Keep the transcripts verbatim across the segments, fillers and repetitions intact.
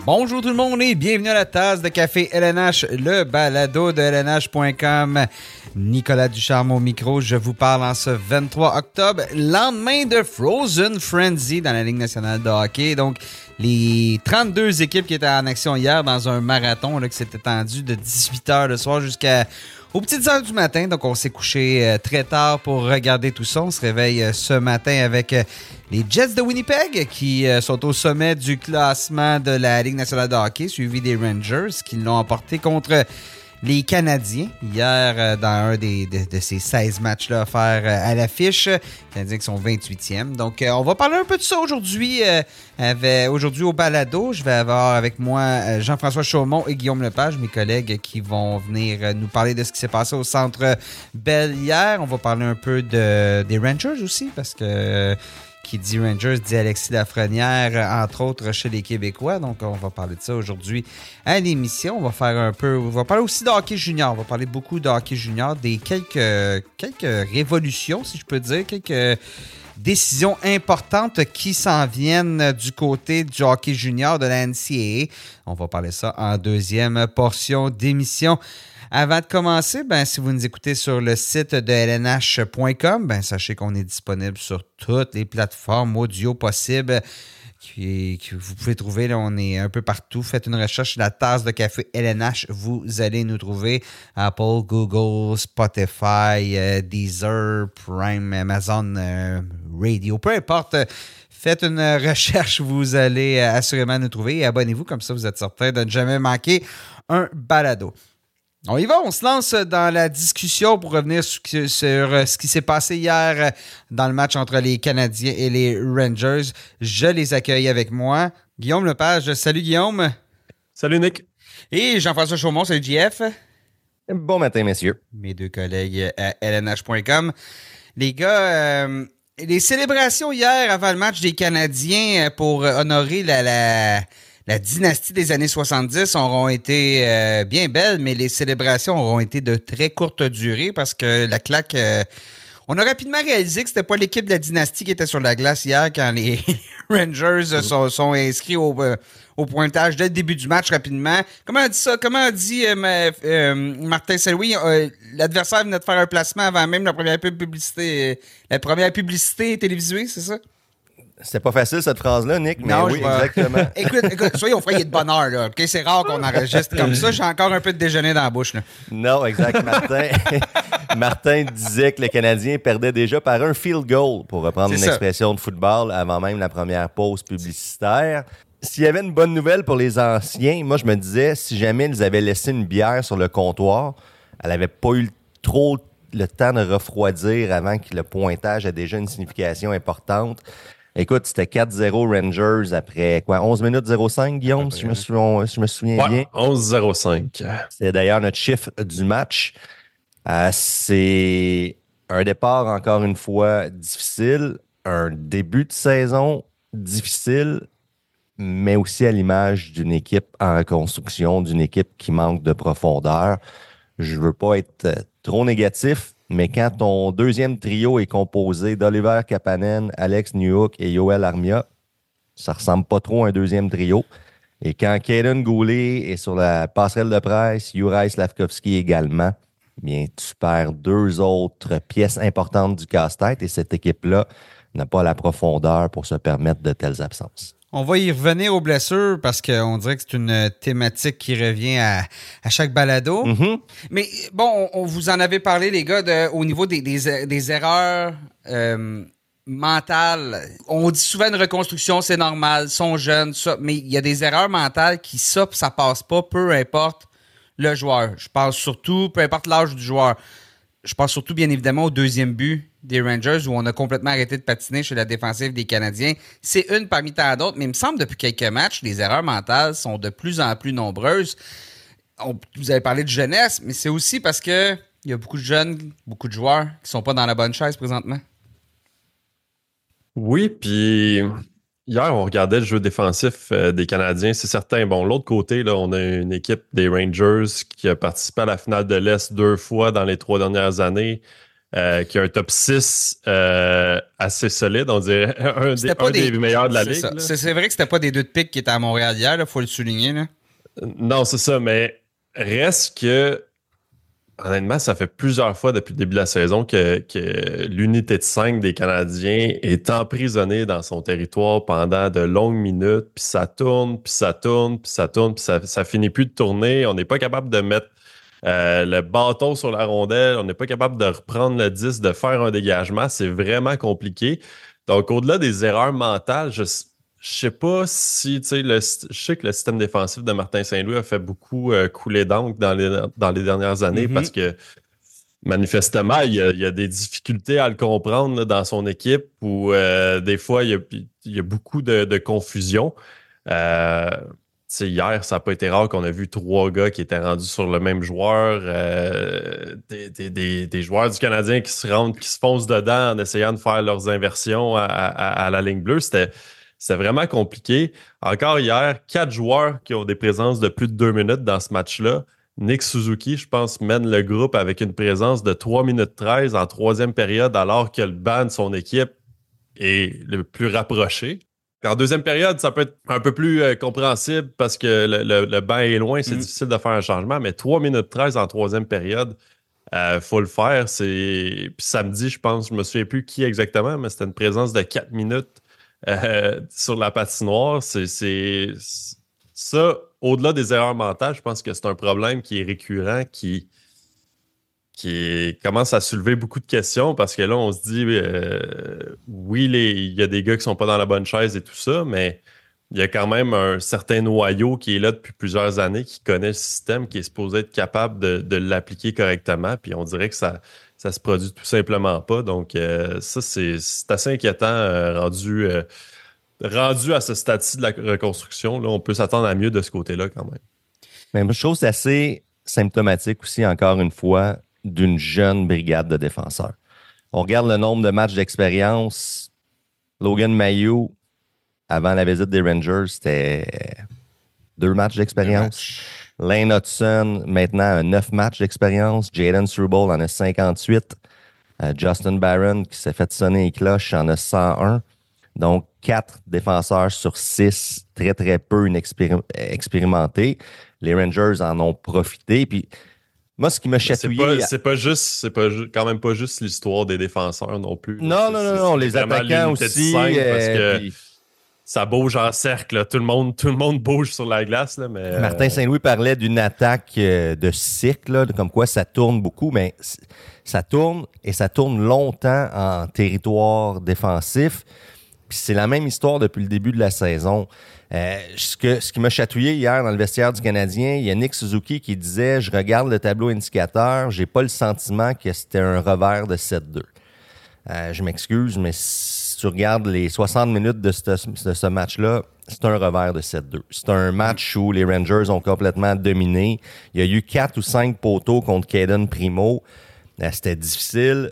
Bonjour tout le monde et bienvenue à la tasse de café L N H, le balado de L N H point com. Nicolas Ducharme au micro, je vous parle en ce vingt-trois octobre, lendemain de Frozen Frenzy dans la Ligue nationale de hockey. Donc, les trente-deux équipes qui étaient en action hier dans un marathon là, qui s'est étendu de dix-huit heures le soir jusqu'à aux petites heures du matin. Donc, on s'est couché euh, très tard pour regarder tout ça. On se réveille euh, ce matin avec euh, les Jets de Winnipeg qui euh, sont au sommet du classement de la Ligue nationale de hockey, suivi des Rangers qui l'ont emporté contre les Canadiens hier euh, dans un des, de, de ces seize matchs-là offerts euh, à l'affiche. Les Canadiens qui sont vingt-huitième. Donc, euh, on va parler un peu de ça aujourd'hui. Euh, avec, aujourd'hui au balado, je vais avoir avec moi euh, Jean-François Chaumont et Guillaume Lepage, mes collègues qui vont venir euh, nous parler de ce qui s'est passé au Centre Bell hier. On va parler un peu de, des Rangers aussi parce que... Euh, qui dit Rangers, dit Alexis Lafrenière, entre autres chez les Québécois. Donc, on va parler de ça aujourd'hui à l'émission. On va faire un peu... On va parler aussi de hockey junior. On va parler beaucoup de hockey junior, des quelques, quelques révolutions, si je peux dire, quelques décisions importantes qui s'en viennent du côté du hockey junior de la N C A A. On va parler de ça en deuxième portion d'émission. Avant de commencer, ben, si vous nous écoutez sur le site de L N H point com, ben, sachez qu'on est disponible sur toutes les plateformes audio possibles qui, que vous pouvez trouver. Là, on est un peu partout. Faites une recherche sur la tasse de café L N H. Vous allez nous trouver. Apple, Google, Spotify, euh, Deezer, Prime, Amazon euh, Radio, peu importe. Faites une recherche, vous allez assurément nous trouver. Et abonnez-vous, comme ça vous êtes certain de ne jamais manquer un balado. On y va, on se lance dans la discussion pour revenir sur, sur ce qui s'est passé hier dans le match entre les Canadiens et les Rangers. Je les accueille avec moi. Guillaume Lepage, salut Guillaume. Salut Nick. Et Jean-François Chaumont, salut J F. Bon matin, messieurs. Mes deux collègues à L N H point com. Les gars, euh, les célébrations hier avant le match des Canadiens pour honorer la... la La dynastie des années soixante-dix auront été euh, bien belles, mais les célébrations auront été de très courte durée parce que la claque... Euh, on a rapidement réalisé que c'était pas l'équipe de la dynastie qui était sur la glace hier quand les Rangers sont, sont inscrits au, euh, au pointage dès le début du match rapidement. Comment a dit ça? Comment a dit euh, euh, Martin Saint-Louis? Euh, l'adversaire venait de faire un placement avant même la première publicité, euh, la première publicité télévisuée, c'est ça? C'était pas facile, cette phrase-là, Nick, mais non, oui, vois... exactement. écoute, écoute, soyez au foyer de bonheur, là. Okay? C'est rare qu'on enregistre comme ça. J'ai encore un peu de déjeuner dans la bouche, là. Non, exact. Martin, Martin disait que les Canadiens perdaient déjà par un field goal, pour reprendre C'est une ça. expression de football, avant même la première pause publicitaire. S'il y avait une bonne nouvelle pour les anciens, moi, je me disais, si jamais ils avaient laissé une bière sur le comptoir, elle n'avait pas eu trop le temps de refroidir avant que le pointage ait déjà une signification importante. Écoute, c'était quatre zéro Rangers après quoi, onze minutes zéro cinq, Guillaume, si je me souviens, si je me souviens ouais, bien. onze zéro cinq. C'est d'ailleurs notre chiffre du match. Euh, c'est un départ, encore une fois, difficile, un début de saison difficile, mais aussi à l'image d'une équipe en reconstruction, d'une équipe qui manque de profondeur. Je veux pas être trop négatif, mais quand ton deuxième trio est composé d'Oliver Kapanen, Alex Newhook et Yoel Armia, ça ressemble pas trop à un deuxième trio. Et quand Kaden Goulet est sur la passerelle de presse, Juraj Slafkovský également, bien, tu perds deux autres pièces importantes du casse-tête et cette équipe-là n'a pas la profondeur pour se permettre de telles absences. On va y revenir aux blessures parce qu'on dirait que c'est une thématique qui revient à, à chaque balado. Mm-hmm. Mais bon, on, on vous en avait parlé, les gars, de, au niveau des, des, des erreurs euh, mentales. On dit souvent une reconstruction, c'est normal, ils sont jeunes, ça, mais il y a des erreurs mentales qui, ça, ça passe pas, peu importe le joueur. Je parle surtout, peu importe l'âge du joueur. Je pense surtout, bien évidemment, au deuxième but des Rangers où on a complètement arrêté de patiner chez la défensive des Canadiens. C'est une parmi tant d'autres, mais il me semble depuis quelques matchs, les erreurs mentales sont de plus en plus nombreuses. On, vous avez parlé de jeunesse, mais c'est aussi parce que il y a beaucoup de jeunes, beaucoup de joueurs qui sont pas dans la bonne chaise présentement. Oui, puis hier, on regardait le jeu défensif euh, des Canadiens. C'est certain. Bon, l'autre côté, là, on a une équipe des Rangers qui a participé à la finale de l'Est deux fois dans les trois dernières années. euh, qui a un top six euh, assez solide, on dirait un, des, un des, des meilleurs de la c'est ligue. C'est, c'est vrai que c'était pas des deux de pique qui étaient à Montréal hier, il faut le souligner. Là. Non, c'est ça, mais reste que honnêtement, ça fait plusieurs fois depuis le début de la saison que, que l'unité de cinq des Canadiens est emprisonnée dans son territoire pendant de longues minutes, puis ça tourne, puis ça tourne, puis ça tourne, puis ça, ça finit plus de tourner. On n'est pas capable de mettre euh, le bâton sur la rondelle, on n'est pas capable de reprendre le disque, de faire un dégagement. C'est vraiment compliqué. Donc, au-delà des erreurs mentales, je Je sais pas si, tu sais, le, je sais que le système défensif de Martin Saint-Louis a fait beaucoup euh, couler d'encre dans les, dans les dernières années mm-hmm. parce que manifestement, il y, a, il y a des difficultés à le comprendre là, dans son équipe où euh, des fois, il y a, il y a beaucoup de, de confusion. Euh, tu sais, hier, ça n'a pas été rare qu'on a vu trois gars qui étaient rendus sur le même joueur, euh, des, des, des, des joueurs du Canadien qui se rendent, qui se foncent dedans en essayant de faire leurs inversions à, à, à la ligne bleue. C'était C'est vraiment compliqué. Encore hier, quatre joueurs qui ont des présences de plus de deux minutes dans ce match-là. Nick Suzuki, je pense, mène le groupe avec une présence de trois minutes treize en troisième période, alors que le banc de son équipe est le plus rapproché. En deuxième période, ça peut être un peu plus euh, compréhensible parce que le, le, le banc est loin, c'est mm. difficile de faire un changement, mais trois minutes treize en troisième période, il euh, faut le faire. C'est... Puis samedi, je pense, je me souviens plus qui exactement, mais c'était une présence de quatre minutes. Euh, sur la patinoire, c'est, c'est ça, au-delà des erreurs mentales, je pense que c'est un problème qui est récurrent, qui, qui commence à soulever beaucoup de questions parce que là, on se dit euh, oui, les, il y a des gars qui sont pas dans la bonne chaise et tout ça, mais il y a quand même un certain noyau qui est là depuis plusieurs années, qui connaît le système, qui est supposé être capable de, de l'appliquer correctement, puis on dirait que ça Ça se produit tout simplement pas. Donc, euh, ça, c'est, c'est assez inquiétant euh, rendu, euh, rendu à ce stade-ci de la reconstruction. Là, on peut s'attendre à mieux de ce côté-là quand même. Même chose assez symptomatique aussi, encore une fois, d'une jeune brigade de défenseurs. On regarde le nombre de matchs d'expérience. Logan Mailloux, avant la visite des Rangers, c'était deux matchs d'expérience. Lane Hudson, maintenant, a neuf matchs d'expérience. Jayden Struble en a cinquante-huit. Euh, Justin Barron, qui s'est fait sonner les cloches, en a cent un. Donc, quatre défenseurs sur six, très, très peu inexpéri- expérimentés. Les Rangers en ont profité. Puis, moi, ce qui m'a chatouillé... C'est pas, c'est pas juste, c'est pas ju- quand même pas juste l'histoire des défenseurs non plus. Non, c'est, non, non, non, les attaquants aussi. Euh, parce que puis... ça bouge en cercle. Là. Tout le monde, tout le monde bouge sur la glace. Là, mais, Martin Saint-Louis parlait d'une attaque de cycle, là, comme quoi ça tourne beaucoup, mais ça tourne et ça tourne longtemps en territoire défensif. Puis c'est la même histoire depuis le début de la saison. Euh, ce, que, ce qui m'a chatouillé hier dans le vestiaire du Canadien, il y a Nick Suzuki qui disait « Je regarde le tableau indicateur, j'ai pas le sentiment que c'était un revers de sept deux. Euh, » Je m'excuse, mais si tu regardes les soixante minutes de ce, de ce match-là, c'est un revers de sept deux. C'est un match où les Rangers ont complètement dominé. Il y a eu quatre ou cinq poteaux contre Caden Primo. Euh, c'était difficile.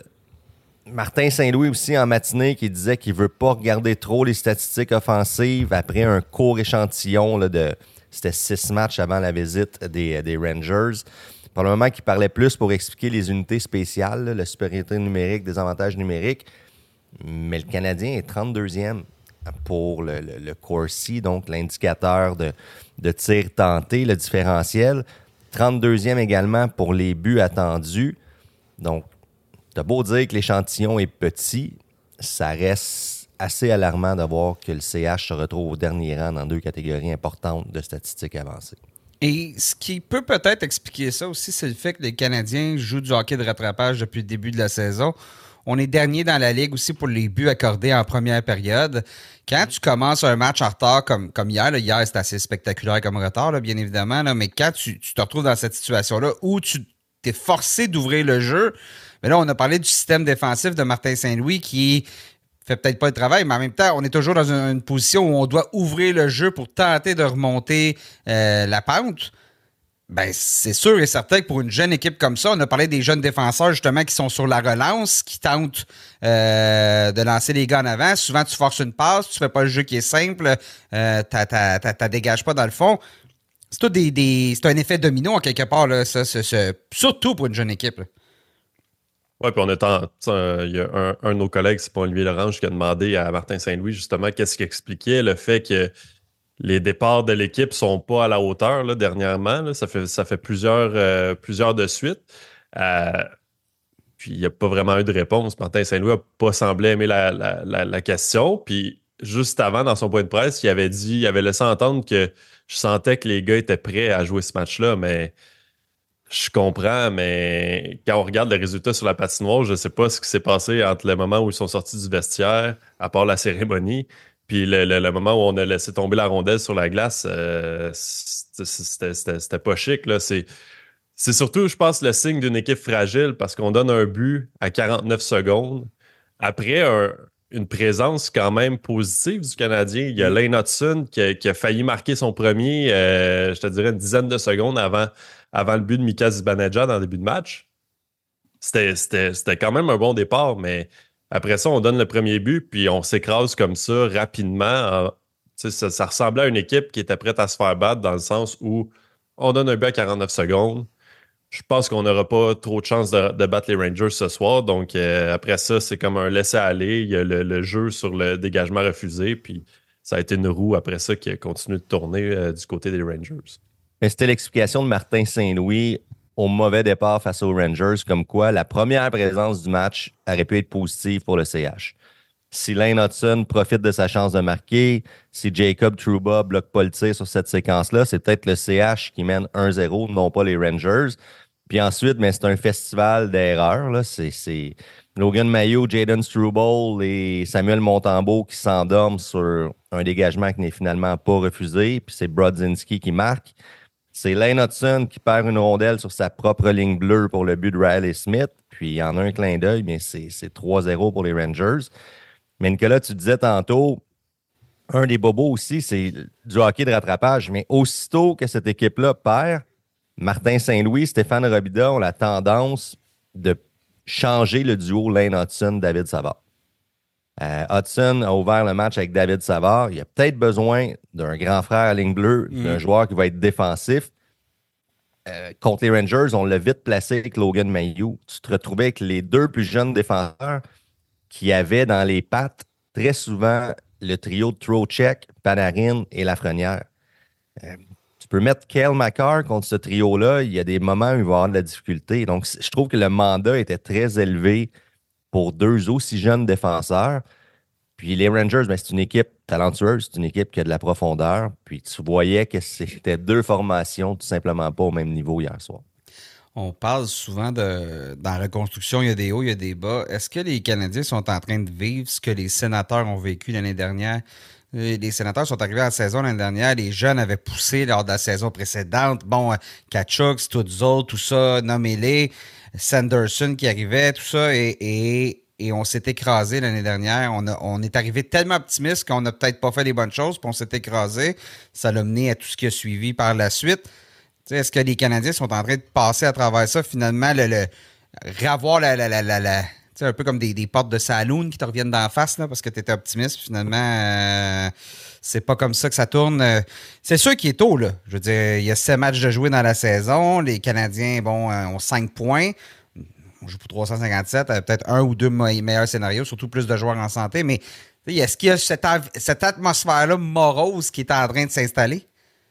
Martin Saint-Louis aussi en matinée qui disait qu'il veut pas regarder trop les statistiques offensives après un court échantillon là, de c'était six matchs avant la visite des, des Rangers. Probablement qu'il parlait plus pour expliquer les unités spéciales, là, la supériorité numérique, des avantages numériques. Mais le Canadien est trente-deuxième pour le, le, le Corsi, donc l'indicateur de, de tir tenté, le différentiel. trente-deuxième également pour les buts attendus. Donc, t'as beau dire que l'échantillon est petit, ça reste assez alarmant de voir que le C H se retrouve au dernier rang dans deux catégories importantes de statistiques avancées. Et ce qui peut peut-être expliquer ça aussi, c'est le fait que les Canadiens jouent du hockey de rattrapage depuis le début de la saison. On est dernier dans la Ligue aussi pour les buts accordés en première période. Quand tu commences un match en retard comme, comme hier, là, hier c'était assez spectaculaire comme retard, là, bien évidemment, là, mais quand tu, tu te retrouves dans cette situation-là où tu t'es forcé d'ouvrir le jeu, mais là, on a parlé du système défensif de Martin Saint-Louis qui fait peut-être pas le travail, mais en même temps, on est toujours dans une, une position où on doit ouvrir le jeu pour tenter de remonter euh, la pente. Ben, c'est sûr et certain que pour une jeune équipe comme ça, on a parlé des jeunes défenseurs justement qui sont sur la relance, qui tentent euh, de lancer les gars en avant. Souvent, tu forces une passe, tu fais pas le jeu qui est simple, euh, t'as, t'as, t'as, t'as dégages pas dans le fond. C'est tout des, des c'est un effet domino en quelque part là, ça, c'est, c'est, surtout pour une jeune équipe. Là. Oui, puis on est en, il y a un, un de nos collègues, c'est pas Olivier Lorange, qui a demandé à Martin Saint-Louis justement qu'est-ce qui expliquait le fait que les départs de l'équipe sont pas à la hauteur là, dernièrement. Là. Ça fait, ça fait plusieurs, euh, plusieurs de suite. Euh, puis il n'y a pas vraiment eu de réponse. Martin Saint-Louis n'a pas semblé aimer la, la, la, la question. Puis juste avant, dans son point de presse, il avait dit, il avait laissé entendre que je sentais que les gars étaient prêts à jouer ce match-là, mais je comprends, mais quand on regarde les résultats sur la patinoire, je ne sais pas ce qui s'est passé entre le moment où ils sont sortis du vestiaire, à part la cérémonie, puis le, le- le moment où on a laissé tomber la rondelle sur la glace. euh, c'était c'était- c'était- c'était pas chic, là. C'est, c'est surtout, je pense, le signe d'une équipe fragile parce qu'on donne un but à quarante-neuf secondes. Après un- une présence quand même positive du Canadien, il y a Mm. Lane Hudson qui a, qui a failli marquer son premier, euh, je te dirais, une dizaine de secondes avant, avant le but de Mika Zibanejad dans le début de match. C'était, c'était, c'était quand même un bon départ, mais après ça, on donne le premier but, puis on s'écrase comme ça rapidement. En- tu sais, ça, ça ressemblait à une équipe qui était prête à se faire battre dans le sens où on donne un but à quarante-neuf secondes. Je pense qu'on n'aura pas trop de chances de, de battre les Rangers ce soir. Donc, euh, après ça, c'est comme un laisser-aller. Il y a le, le jeu sur le dégagement refusé. Puis, ça a été une roue après ça qui a continué de tourner euh, du côté des Rangers. Mais c'était l'explication de Martin Saint-Louis au mauvais départ face aux Rangers, comme quoi la première présence du match aurait pu être positive pour le C H. Si Lane Hudson profite de sa chance de marquer, si Jacob Trouba bloque pas le tir sur cette séquence-là, c'est peut-être le C H qui mène un zéro, non pas les Rangers. Puis ensuite, mais c'est un festival d'erreurs. Là. C'est, c'est Logan Mayo, Jaden Struble et Samuel Montembeault qui s'endorment sur un dégagement qui n'est finalement pas refusé. Puis c'est Brodzinski qui marque. C'est Lane Hudson qui perd une rondelle sur sa propre ligne bleue pour le but de Riley Smith. Puis en un clin d'œil, mais c'est, c'est trois zéro pour les Rangers. Mais Nicolas, tu disais tantôt, un des bobos aussi, c'est du hockey de rattrapage. Mais aussitôt que cette équipe-là perd, Martin Saint-Louis, Stéphane Robida ont la tendance de changer le duo Lane Hudson-David Savard. Euh, Hudson a ouvert le match avec David Savard. Il a peut-être besoin d'un grand frère à ligne bleue, Mm. d'un joueur qui va être défensif. Euh, contre les Rangers, on l'a vite placé avec Logan Mailloux. Tu te retrouvais avec les deux plus jeunes défenseurs qui avaient dans les pattes très souvent le trio de Trocheck, Panarin et Lafrenière. Euh, tu peux mettre Cale Makar contre ce trio-là. Il y a des moments où il va avoir de la difficulté. Donc, je trouve que le mandat était très élevé pour deux aussi jeunes défenseurs. Puis les Rangers, ben, c'est une équipe talentueuse, c'est une équipe qui a de la profondeur. Puis tu voyais que c'était deux formations tout simplement pas au même niveau hier soir. On parle souvent de dans la reconstruction, il y a des hauts, il y a des bas. Est-ce que les Canadiens sont en train de vivre ce que les Sénateurs ont vécu l'année dernière? Les Sénateurs sont arrivés à la saison l'année dernière, les jeunes avaient poussé lors de la saison précédente. Bon, Kachuk, tous autres, tout ça, nommez-les. Sanderson qui arrivait, tout ça, et, et, et on s'est écrasé l'année dernière. On, a, on est arrivé tellement optimiste qu'on n'a peut-être pas fait les bonnes choses, puis on s'est écrasé. Ça l'a mené à tout ce qui a suivi par la suite. T'sais, est-ce que les Canadiens sont en train de passer à travers ça, finalement, le, le ravoir la, la, la, la, la un peu comme des, des portes de saloon qui te reviennent d'en face, là, parce que tu étais optimiste, finalement, euh, c'est pas comme ça que ça tourne. C'est sûr qu'il est tôt, là. Je veux dire, il y a sept matchs de jouer dans la saison. Les Canadiens, bon, euh, ont cinq points. On joue pour trois cent cinquante-sept, peut-être un ou deux meilleurs scénarios, surtout plus de joueurs en santé, mais est-ce qu'il y a cette, cette atmosphère-là morose qui est en train de s'installer?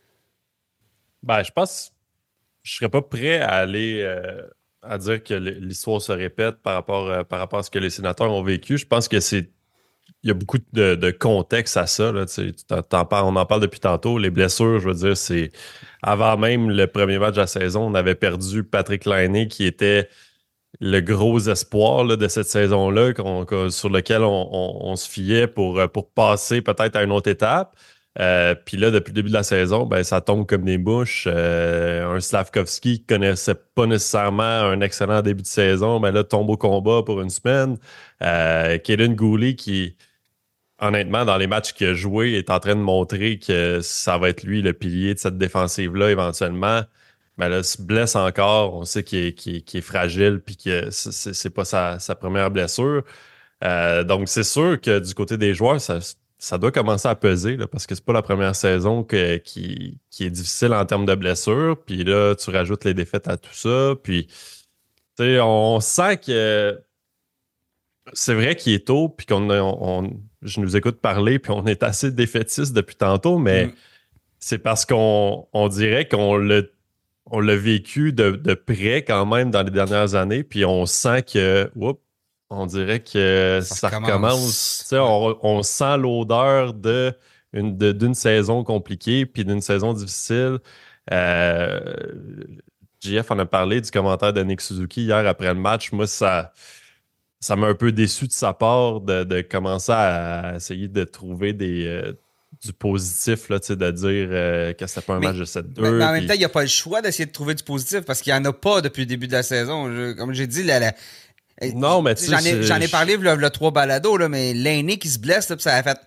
Ben, je pense que je serais pas prêt à aller euh, à dire que l'histoire se répète par rapport, euh, par rapport à ce que les sénateurs ont vécu. Je pense que c'est il y a beaucoup de, de contexte à ça. Là, tu t'en, t'en parles, on en parle depuis tantôt. Les blessures, je veux dire, c'est avant même le premier match de la saison, on avait perdu Patrick Laine qui était le gros espoir là, de cette saison-là, qu'on, qu'on, sur lequel on, on, on se fiait pour, pour passer peut-être à une autre étape. Euh, Puis là, depuis le début de la saison, ben, ça tombe comme des mouches. Euh, un Slavkovski qui connaissait pas nécessairement un excellent début de saison, ben là, tombe au combat pour une semaine. Euh, Kaden Gooley qui, honnêtement, dans les matchs qu'il a joué, est en train de montrer que ça va être lui le pilier de cette défensive-là éventuellement. Mais là, se blesse encore. On sait qu'il est, qu'il est, qu'il est fragile puis que c'est, c'est pas sa, sa première blessure. Euh, donc, c'est sûr que du côté des joueurs, ça, ça doit commencer à peser là, parce que c'est pas la première saison que, qui, qui est difficile en termes de blessures. Puis là, tu rajoutes les défaites à tout ça. Puis T'sais, on sent que c'est vrai qu'il est tôt, puis qu'on a- on, je nous écoute parler, puis on est assez défaitiste depuis tantôt, mais Mm. c'est parce qu'on on dirait qu'on l'a, on l'a vécu de, de près quand même dans les dernières années, puis on sent que, oups, on dirait que Ça ça, recommence. recommence. Tu sais, Ouais. on, on sent l'odeur de, une, de- d'une saison compliquée, puis d'une saison difficile. Euh, J F en a parlé du commentaire de Nick Suzuki hier après le match. Moi, ça ça m'a un peu déçu de sa part de, de commencer à essayer de trouver des, euh, du positif, là, tu sais, de dire euh, que c'était pas un Mais- match de sept Mais, mais deux. en même puis- temps, il n'y a pas le choix d'essayer de trouver du positif parce qu'il n'y en a pas depuis le début de la saison. Je- comme j'ai dit, la, la- Non, mais tu sais, j'en ai, c'est- j'en ai parlé le, le trois balados, là, mais l'aîné qui se blesse, là, puis ça a fait.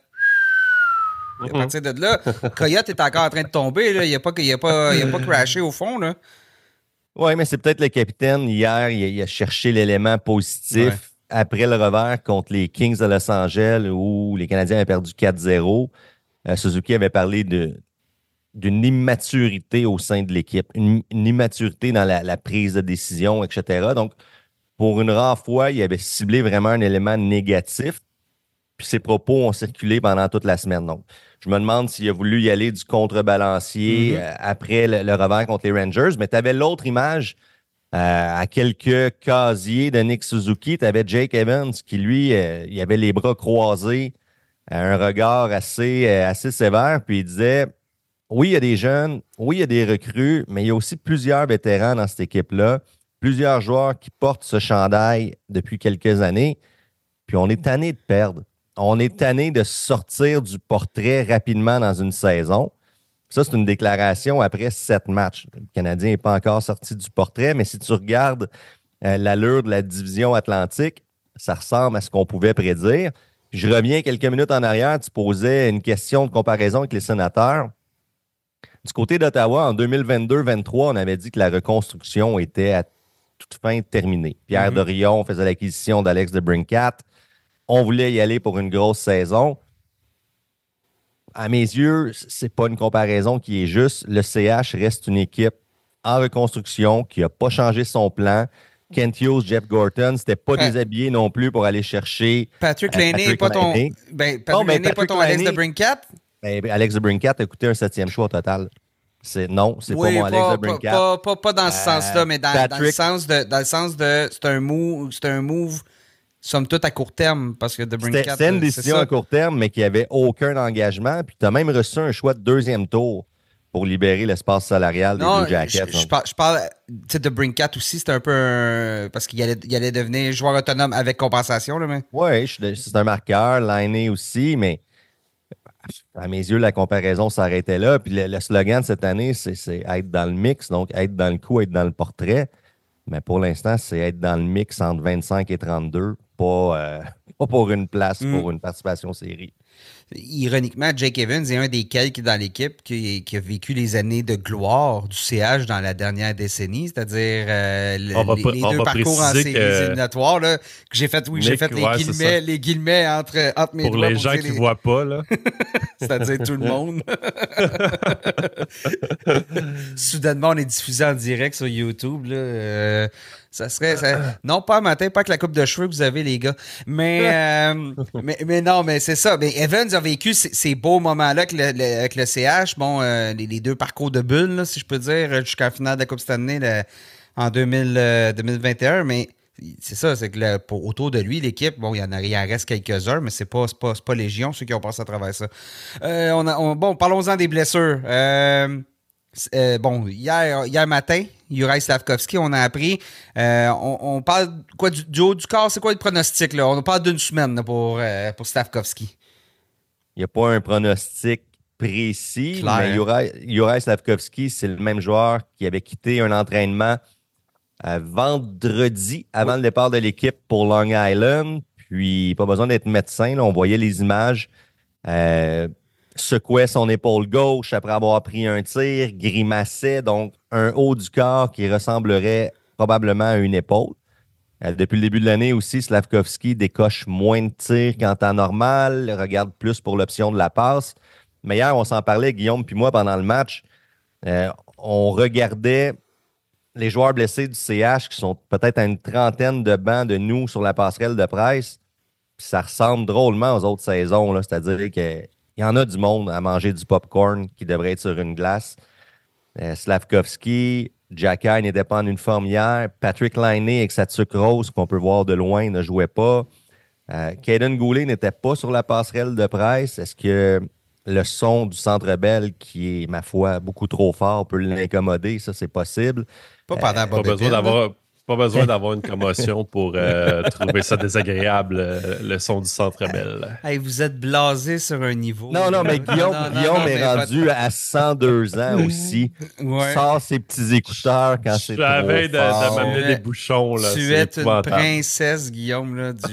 À Mhm. partir de là, Coyote est encore en train de tomber. Là. Il n'a pas, il a pas, il a pas crashé au fond. Là. Oui, mais c'est peut-être le capitaine. Hier, il a, il a cherché l'élément positif Ouais. après le revers contre les Kings de Los Angeles où les Canadiens avaient perdu quatre zéro. Euh, Suzuki avait parlé de, d'une immaturité au sein de l'équipe, une, une immaturité dans la, la prise de décision, et cetera. Donc, pour une rare fois, il avait ciblé vraiment un élément négatif. Puis ses propos ont circulé pendant toute la semaine. Donc, je me demande s'il a voulu y aller du contrebalancier Mhm. euh, après le, le revers contre les Rangers. Mais tu avais l'autre image euh, à quelques casiers de Nick Suzuki. Tu avais Jake Evans qui, lui, euh, il avait les bras croisés, euh, un regard assez, euh, assez sévère. Puis il disait, oui, il y a des jeunes, oui, il y a des recrues, mais il y a aussi plusieurs vétérans dans cette équipe-là, plusieurs joueurs qui portent ce chandail depuis quelques années. Puis on est tanné de perdre. On est tanné de sortir du portrait rapidement dans une saison. Ça, c'est une déclaration après sept matchs. Le Canadien n'est pas encore sorti du portrait, mais si tu regardes euh, l'allure de la division Atlantique, ça ressemble à ce qu'on pouvait prédire. Puis je reviens quelques minutes en arrière, tu posais une question de comparaison avec les Sénateurs. Du côté d'Ottawa, en deux mille vingt-deux vingt-trois, on avait dit que la reconstruction était à toute fin terminée. Pierre Mhm. Dorion faisait l'acquisition d'Alex DeBrincat. On voulait y aller pour une grosse saison. À mes yeux, c'est pas une comparaison qui est juste. Le C H reste une équipe en reconstruction qui n'a pas changé son plan. Kent Hughes, Jeff Gorton, c'était pas Ouais. déshabillé non plus pour aller chercher Patrick Euh, Laney n'est Patrick pas ton. Laine. Ben, Patrick Non, mais Laine n'est pas Patrick ton Alex Laine- de Brincat? ben, Alex DeBrincat a coûté un septième choix au total. C'est, non, c'est Oui, pas mon Alex pas, DeBrincat. pas, pas, pas dans ce Euh, sens-là, mais dans, dans le Patrick- sens de, dans le sens de, c'est un move, c'est un move, somme toute à court terme, parce que de C'était, Brincat, c'était une c'est décision ça. à court terme, mais qui avait aucun engagement. Puis tu as même reçu un choix de deuxième tour pour libérer l'espace salarial des Non, Blue Jackets. je, je parle, je parle, tu sais, de Brincat aussi, c'était un peu un, parce qu'il allait, il allait devenir joueur autonome avec compensation, là, mais. Oui, c'est un marqueur, Lainé aussi, mais à mes yeux, la comparaison s'arrêtait là. Puis le, le slogan de cette année, c'est, c'est être dans le mix, donc être dans le coup, être dans le portrait. Mais pour l'instant, c'est être dans le mix entre vingt-cinq et trente-deux, pas, euh, pas pour une place, Mm. pour une participation série. Ironiquement, Jake Evans est un des quelques dans l'équipe qui, qui a vécu les années de gloire du C H dans la dernière décennie, c'est-à-dire euh, le- On va les, pas- les on deux va parcours en préciser séries que- éliminatoires, là, que j'ai fait, oui, j'ai Nick, fait les, ouais, c'est guillemets, ça. les guillemets entre, entre mes Pour doigts. les gens dire qui ne voient pas, là. C'est-à-dire tout le monde. Soudainement, on est diffusé en direct sur YouTube. Là. Euh, ça serait. ça- non, pas un matin, pas avec la coupe de cheveux que vous avez, les gars. Mais, euh, mais, mais non, mais c'est ça. Mais Evans a vécu ces, ces beaux moments-là avec le, le- avec le C H. Bon, euh, les, les deux parcours de bulle, là, si je peux dire, jusqu'à la finale de la Coupe Stanley là, en deux mille, euh, deux mille vingt et un. Mais c'est ça, c'est que le- pour, autour de lui, l'équipe, bon, il y en a, il en reste quelques-uns, mais c'est pas, c'est pas, c'est pas légion, ceux qui ont passé à travers ça. Euh, on a, on- bon, parlons-en des blessures. Euh, c'est- euh, bon, hier, hier matin, Juraj Slafkovský, on a appris. euh, on, on parle quoi du, du haut du corps, c'est quoi le pronostic, là? On parle d'une semaine là, pour, euh, pour Slafkovský. Il n'y a pas un pronostic précis, Clair. mais Juraj Juraj Slafkovský, c'est le même joueur qui avait quitté un entraînement euh, vendredi avant Oui. le départ de l'équipe pour Long Island. Puis, pas besoin d'être médecin. Là, on voyait les images. Euh, secouait son épaule gauche après avoir pris un tir, grimaçait. Donc, un haut du corps qui ressemblerait probablement à une épaule. Euh, depuis le début de l'année aussi, Slafkovský décoche moins de tirs qu'en temps normal, regarde plus pour l'option de la passe. Mais hier, on s'en parlait, Guillaume puis moi, pendant le match. Euh, on regardait les joueurs blessés du C H qui sont peut-être à une trentaine de bancs de nous sur la passerelle de presse, puis ça ressemble drôlement aux autres saisons. Là, c'est-à-dire qu'il y en a du monde à manger du popcorn qui devrait être sur une glace. Euh, Slavkovski, Xhekaj n'était pas en uniforme hier. Patrick Laine avec sa sucrose qu'on peut voir de loin ne jouait pas. Euh, Kaiden Guhle n'était pas sur la passerelle de presse. Est-ce que le son du Centre Bell, qui est, ma foi, beaucoup trop fort, peut l'incommoder? Ça, c'est possible. Pas pendant Euh, Bob pas besoin Epine, d'avoir pas besoin d'avoir une commotion pour euh, trouver ça désagréable, euh, le son du Centre Bell. Hey, vous êtes blasé sur un niveau. Non, non, mais Guillaume, Non, non, Guillaume non, est mais rendu votre- à cent deux ans aussi. Ouais. Sort ses petits écouteurs quand c'est Je suis à la trop veille de, fort. de m'amener Tu es- des bouchons. Là, Tu c'est es une épouvantable. princesse, Guillaume, là, du...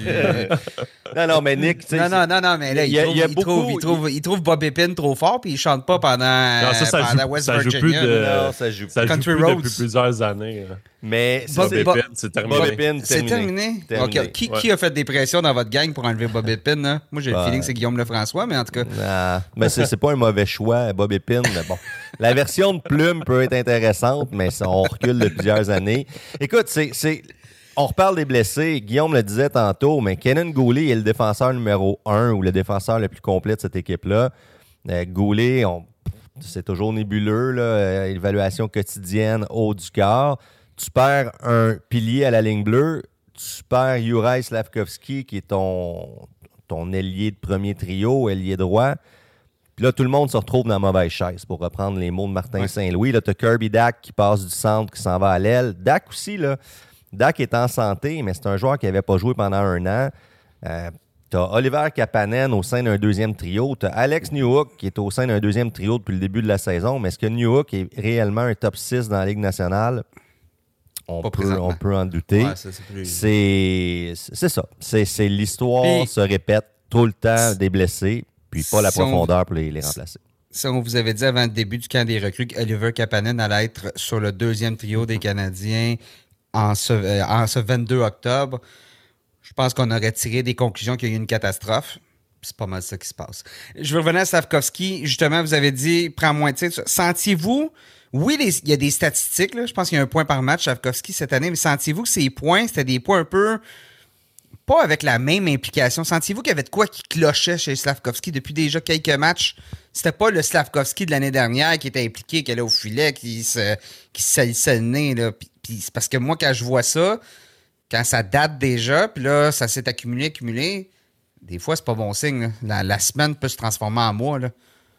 Non, non, mais Nick, tu sais, Non, non, non, non, mais là, il il, y a- trouve, il y a il, beaucoup- trouve, il, trouve, il trouve Bob Epine trop fort, puis il chante pas pendant, Non, ça, ça pendant joue- West ça joue Virginia. plus de- là. non, ça joue. Ça joue Country plus Roads. depuis plusieurs années. là. Mais Bob- c'est Bob Bob- Epine, c'est terminé. Bob Epine, C'est terminé. terminé? Terminé. Ok. Qui, Ouais. qui a fait des pressions dans votre gang pour enlever Bob Epine? Là? Moi, j'ai le Ouais. feeling que c'est Guillaume Lefrançois, mais en tout cas... Ah, mais c'est c'est pas un mauvais choix, Bob Epine. Mais bon, la version de Plume peut être intéressante, mais ça, on recule de plusieurs années. Écoute, c'est, c'est, on reparle des blessés. Guillaume le disait tantôt, mais Kaiden Guhle est le défenseur numéro un ou le défenseur le plus complet de cette équipe-là. Euh, Guhle, on, c'est toujours nébuleux, là, euh, évaluation quotidienne, haut du corps. Tu perds un pilier à la ligne bleue, tu perds Juraj Slavkovski, qui est ton, ton ailier de premier trio, ailier droit. Puis là, tout le monde se retrouve dans la mauvaise chaise, pour reprendre les mots de Martin Ouais. Saint-Louis. Là, tu as Kirby Dack qui passe du centre, qui s'en va à l'aile. Dack aussi, là. Dack est en santé, mais c'est un joueur qui n'avait pas joué pendant un an. Euh, tu as Oliver Kapanen au sein d'un deuxième trio. Tu as Alex Newhook qui est au sein d'un deuxième trio depuis le début de la saison. Mais est-ce que Newhook est réellement un top six dans la Ligue nationale? On, Pas peut, présentement. on peut en douter. Ouais, ça, c'est plus... C'est, c'est ça. C'est, c'est l'histoire Puis- se répète tout le temps des blessés, puis pas la Si on- profondeur pour les, les remplacer. Ça, on vous avait dit avant le début du camp des recrues qu'Oliver Kapanen allait être sur le deuxième trio des Canadiens en ce, euh, en ce vingt-deux octobre. Je pense qu'on aurait tiré des conclusions qu'il y a eu une catastrophe. C'est pas mal ça qui se passe. Je veux revenir à Slavkovski. Justement, vous avez dit, prends moins de titres. Sentiez-vous, oui, les- il y a des statistiques, là. Je pense qu'il y a un point par match, Slavkovski, cette année, mais sentiez-vous que ces points, c'était des points un peu pas avec la même implication. Sentiez-vous qu'il y avait de quoi qui clochait chez Slavkovski depuis déjà quelques matchs? C'était pas le Slavkovski de l'année dernière qui était impliqué, qui allait au filet, qui se, qui se salissait le nez, là. Puis, puis c'est parce que moi, quand je vois ça, quand ça date déjà, puis là, ça s'est accumulé, accumulé, des fois, c'est pas bon signe, là. La, la semaine peut se transformer en mois, là.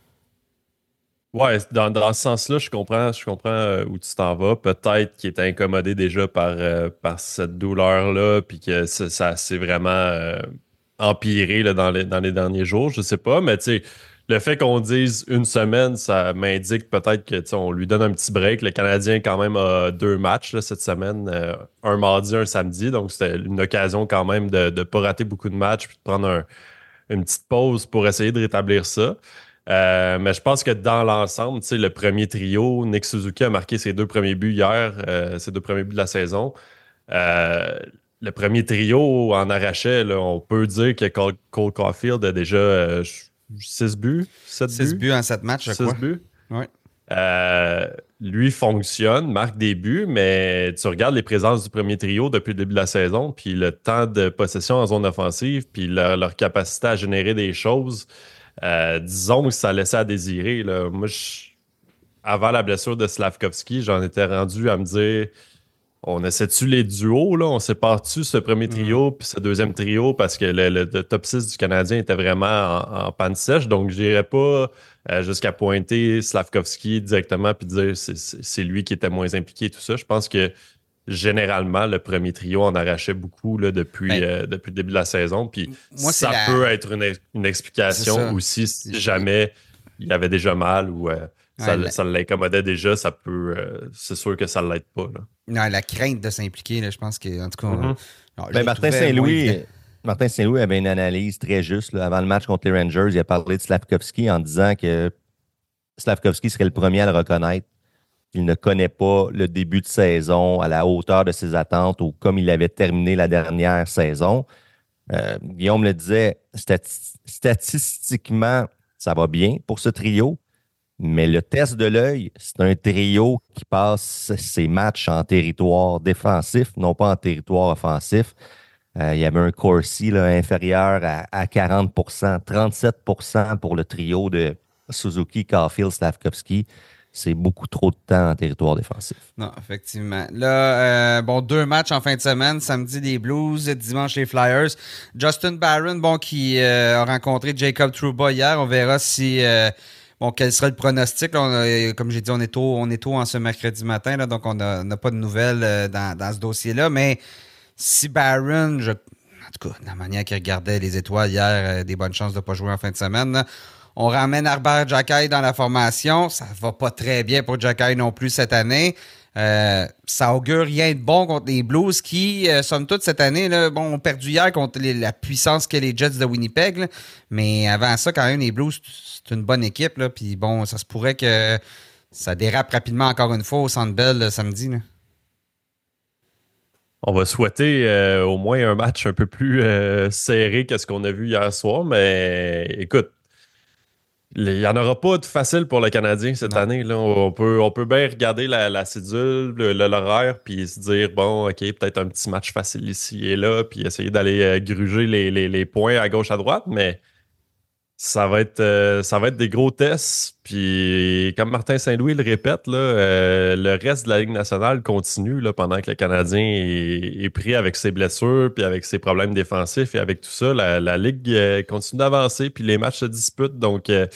Ouais, dans, dans ce sens-là, je comprends, je comprends euh, où tu t'en vas. Peut-être qu'il était incommodé déjà par, euh, par cette douleur-là, puis que ça, ça s'est vraiment euh, empiré là, dans, les, dans les derniers jours. Je sais pas, mais tu sais, le fait qu'on dise une semaine, ça m'indique peut-être que tu sais, on lui donne un petit break. Le Canadien, quand même, a deux matchs là, cette semaine, euh, un mardi, un samedi. Donc, c'était une occasion quand même de ne pas rater beaucoup de matchs, puis de prendre un- une petite pause pour essayer de rétablir ça. Euh, mais je pense que dans l'ensemble, tu sais, le premier trio, Nick Suzuki a marqué ses deux premiers buts hier, euh, ses deux premiers buts de la saison. Euh, le premier trio en arrachait, là, on peut dire que Cole, Cole Caulfield a déjà euh, six buts, sept buts. six buts en sept matchs, je six crois. buts. Ouais. Euh, lui fonctionne, marque des buts, mais tu regardes les présences du premier trio depuis le début de la saison, puis le temps de possession en zone offensive, puis leur, leur capacité à générer des choses. Euh, disons que ça laissait à désirer. Là. Moi, je- avant la blessure de Slavkovski, j'en étais rendu à me dire on essaie-tu les duos, là? On sépare-tu ce premier trio puis ce deuxième trio parce que le, le- le top six du Canadien était vraiment en, en panne sèche. Donc, je n'irais pas euh, jusqu'à pointer Slavkovski directement puis dire c'est, c'est, c'est lui qui était moins impliqué et tout ça. Je pense que généralement, le premier trio en arrachait beaucoup là, depuis, Ben, euh, depuis le début de la saison. Puis moi, c'est ça la- peut être une, une explication C'est ça. aussi si jamais il avait déjà mal ou euh, ça, Ouais, la- ça l'incommodait déjà. Ça peut, euh, c'est sûr que ça ne l'aide pas. Là. Non, la crainte de s'impliquer, là, je pense que, en tout cas, Mhm. non, je Ben, le Martin trouvais moins Saint-Louis, évident. Martin Saint-Louis avait une analyse très juste là, avant le match contre les Rangers. Il a parlé de Slavkovski en disant que Slavkovski serait le premier à le reconnaître. Il ne connaît pas le début de saison à la hauteur de ses attentes ou comme il avait terminé la dernière saison. Euh, Guillaume le disait, stati- statistiquement, ça va bien pour ce trio, Mais le test de l'œil, c'est un trio qui passe ses matchs en territoire défensif, non pas en territoire offensif. Euh, il y avait un Corsi là, inférieur à, à quarante pour cent, trente-sept pour cent pour le trio de Suzuki, Caulfield, Slavkovski. C'est beaucoup trop de temps en territoire défensif. Non, effectivement. Là, euh, bon, deux matchs en fin de semaine. Samedi, les Blues. Dimanche, les Flyers. Justin Barron, bon, qui euh, a rencontré Jacob Trouba hier. On verra si... Euh, bon, quel sera le pronostic? Là, on a, comme j'ai dit, on est tôt, on est tôt en ce mercredi matin, là, donc on n'a pas de nouvelles euh, dans, dans ce dossier-là. Mais si Barron, je, en tout cas, la manière qu'il regardait les étoiles hier, euh, des bonnes chances de ne pas jouer en fin de semaine, là. On ramène Arber Xhekaj dans la formation. Ça va pas très bien pour Xhekaj non plus cette année. Euh, ça augure rien de bon contre les Blues qui, euh, somme toute, cette année, là, bon, ont perdu hier contre les, la puissance que les Jets de Winnipeg. Là. Mais avant ça, quand même, les Blues, c'est une bonne équipe. Là. Puis bon, ça se pourrait que ça dérape rapidement encore une fois au Centre Bell le samedi. Là. On va souhaiter euh, au moins un match un peu plus euh, serré que ce qu'on a vu hier soir. Mais écoute, il n'y en aura pas de facile pour le Canadien cette non. année. Là. On peut, on peut bien regarder la, la cédule, le, l'horaire, puis se dire, bon, OK, peut-être un petit match facile ici et là, puis essayer d'aller euh, gruger les, les, les points à gauche, à droite, mais ça va être, euh, ça va être des gros tests. Puis, comme Martin Saint-Louis le répète, là, euh, le reste de la Ligue nationale continue là, pendant que le Canadien est, est pris avec ses blessures, puis avec ses problèmes défensifs et avec tout ça. La, la Ligue euh, continue d'avancer, puis les matchs se disputent. Donc, euh,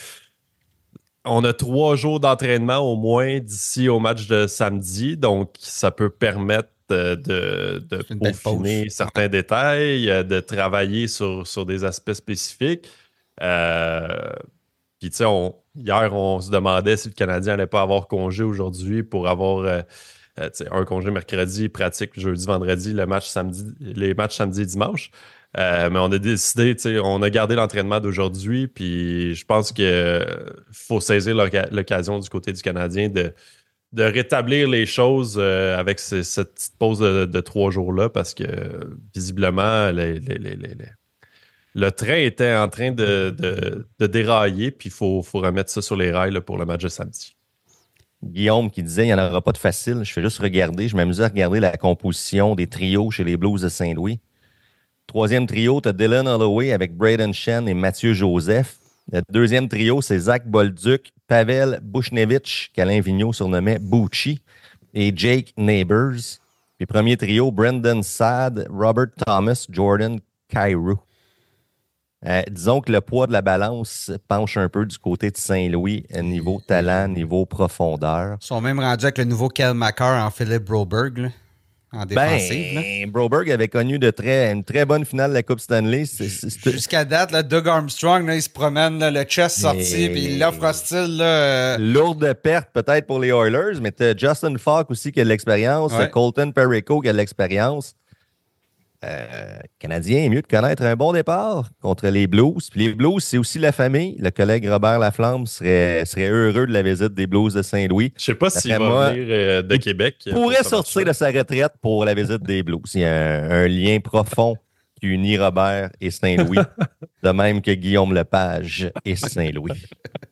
on a trois jours d'entraînement au moins d'ici au match de samedi. Donc, ça peut permettre de, de, de peaufiner certains détails, de travailler sur, sur des aspects spécifiques. Euh, Puis, tu sais, hier, on se demandait si le Canadien n'allait pas avoir congé aujourd'hui pour avoir euh, euh, un congé mercredi, pratique jeudi, vendredi, le match samedi, les matchs samedi et dimanche. Euh, mais on a décidé, tu sais, on a gardé l'entraînement d'aujourd'hui. Puis, je pense qu'il euh, faut saisir l'occasion du côté du Canadien de, de rétablir les choses euh, avec ce, cette petite pause de, de trois jours-là parce que, visiblement, les, les, les, les le train était en train de, de, de dérailler, puis il faut, faut remettre ça sur les rails là, pour le match de samedi. Guillaume qui disait qu'il n'y en aura pas de facile. Je fais juste regarder. Je m'amuse à regarder la composition des trios chez les Blues de Saint-Louis. Troisième trio, tu as Dylan Holloway avec Braden Shen et Mathieu Joseph. Le deuxième trio, c'est Zach Bolduc, Pavel Buchnevich, qu'Alain Vigneault surnommait Bucci, et Jake Neighbors. Puis premier trio, Brendan Saad, Robert Thomas, Jordan Kyrou. Euh, disons que le poids de la balance penche un peu du côté de Saint-Louis, niveau talent, niveau profondeur. Ils sont même rendus avec le nouveau Kel Makar en Philippe Broberg, là, en défensive. Ben, là. Broberg avait connu de très, une très bonne finale de la Coupe Stanley. C'est, c'est, c'est... Jusqu'à date, là, Doug Armstrong, là, il se promène, là, le chest sorti, puis il l'offre hostile. Là, euh... Lourde perte peut-être pour les Oilers, mais tu as Justin Falk aussi qui a de l'expérience, ouais. Colton Perico qui a de l'expérience. Euh, Canadien est mieux de connaître un bon départ contre les Blues. Puis les Blues, c'est aussi la famille. Le collègue Robert Laflamme serait, serait heureux de la visite des Blues de Saint-Louis. Je sais pas s'il va moi, venir euh, de Québec. Il pourrait sortir de sa retraite pour la visite des Blues. Il y a un, un lien profond qui unit Robert et Saint-Louis, de même que Guillaume Lepage et Saint-Louis.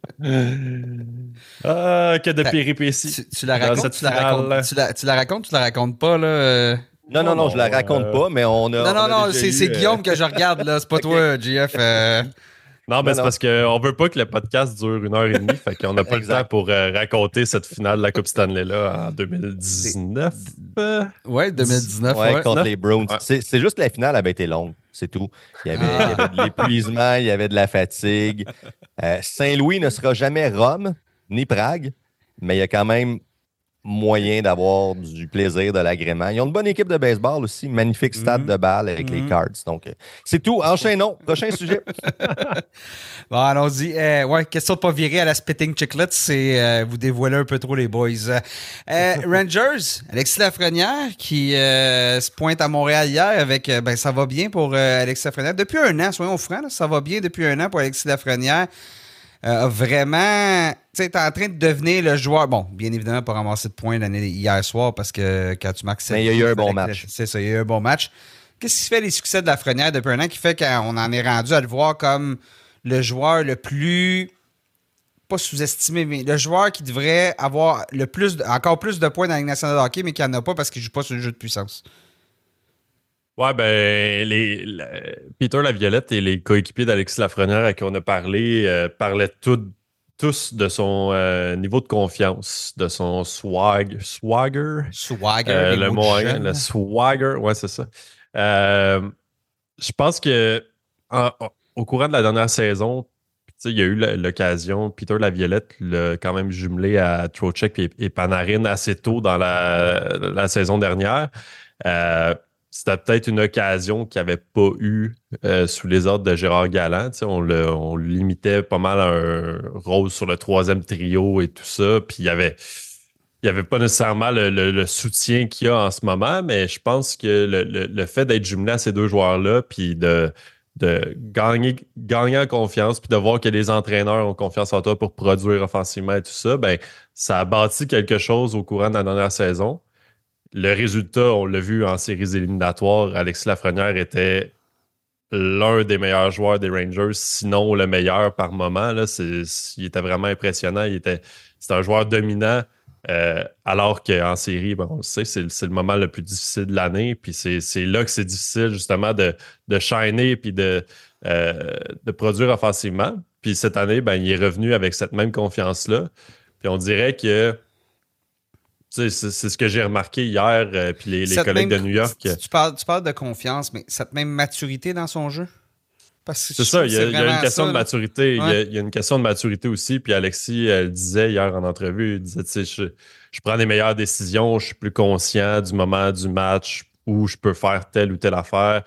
Ah, que de péripéties. Tu, tu, la racontes, tu, la racontes, tu, la, tu la racontes, tu la racontes pas, là euh... Non, non, non, non, je la raconte euh... pas, mais on a. Non, non, on a non, c'est, eu, c'est euh... Guillaume que je regarde, là. C'est pas okay. Toi, J F. Euh... Non, mais non, c'est non. Parce qu'on veut pas que le podcast dure une heure et demie. Fait qu'on n'a pas le temps pour euh, raconter cette finale de la Coupe Stanley-là en deux mille dix-neuf. Ouais, deux mille dix-neuf. Ouais, ouais. contre les Bruins. Ouais. C'est, c'est juste que la finale avait été longue. C'est tout. Il y avait, ah. il y avait de l'épuisement, il y avait de la fatigue. Euh, Saint-Louis ne sera jamais Rome, ni Prague, mais il y a quand même moyen d'avoir du plaisir, de l'agrément. Ils ont une bonne équipe de baseball aussi, magnifique stade mm-hmm. de balle avec mm-hmm. les Cards. Donc, euh, c'est tout. Enchaînons. Prochain sujet. Bon, allons-y. Euh, ouais, question de pas virer à la Spitting Chicklets, c'est euh, vous dévoiler un peu trop les boys. Euh, Rangers, Alexis Lafrenière qui euh, se pointe à Montréal hier avec, euh, ben ça va bien pour euh, Alexis Lafrenière. Depuis un an, soyons francs, là, ça va bien depuis un an pour Alexis Lafrenière. Euh, vraiment, tu sais, t'es en train de devenir le joueur. Bon, bien évidemment, pas ramasser de points l'année hier soir parce que quand tu marques sept. Mais il y a eu un bon match. C'est ça, il y a eu un bon match. Qu'est-ce qui fait les succès de Lafrenière depuis un an qui fait qu'on en est rendu à le voir comme le joueur le plus pas sous-estimé, mais le joueur qui devrait avoir le plus, de, encore plus de points dans la Ligue nationale de hockey, mais qui n'en a pas parce qu'il joue pas sur le jeu de puissance? Ouais, ben, les, la- Peter Laviolette et les coéquipiers d'Alexis Lafrenière à qui on a parlé euh, parlaient tout- tous de son euh, niveau de confiance, de son swag, swagger, Swagger, euh, des le mots de mot anglais, jeune. le swagger, ouais, c'est ça. Euh, je pense que en- en- au courant de la dernière saison, tu sais, il y a eu l- l'occasion, Peter Laviolette l'a quand même jumelé à Trocheck et, et Panarin assez tôt dans la, la saison dernière. Euh, C'était peut-être une occasion qu'il n'y avait pas eu euh, sous les ordres de Gérard Galland. Tu sais, on, le, on le limitait pas mal à un rôle sur le troisième trio et tout ça. Puis il y avait, il y avait pas nécessairement le, le- le soutien qu'il y a en ce moment, mais je pense que le, le- le fait d'être jumelé à ces deux joueurs-là, puis de, de gagner, gagner en confiance, puis de voir que les entraîneurs ont confiance en toi pour produire offensivement et tout ça, ben, ça a bâti quelque chose au courant de la dernière saison. Le résultat, on l'a vu en séries éliminatoires, Alexis Lafrenière était l'un des meilleurs joueurs des Rangers, sinon le meilleur par moment. Là. C'est, il était vraiment impressionnant. Il était, c'est un joueur dominant, euh, alors qu'en série, bon, on le sait, c'est, c'est le moment le plus difficile de l'année. Puis c'est, c'est là que c'est difficile justement de, de shiner puis de, euh, de produire offensivement. Puis cette année, ben, il est revenu avec cette même confiance-là. Puis on dirait que tu sais, c'est, c'est ce que j'ai remarqué hier, euh, puis les, les Cette collègues même, de New York. tu, tu parles, tu parles de confiance, mais cette même maturité dans son jeu? Parce que C'est je ça, trouve il que y a, c'est il y a une vraiment question ça, de là. maturité. Il y, Ouais. a, il y a une question de maturité aussi. Puis Alexis euh, le disait hier en entrevue, il disait, tu sais, je, je prends des meilleures décisions, je suis plus conscient du moment du match où je peux faire telle ou telle affaire.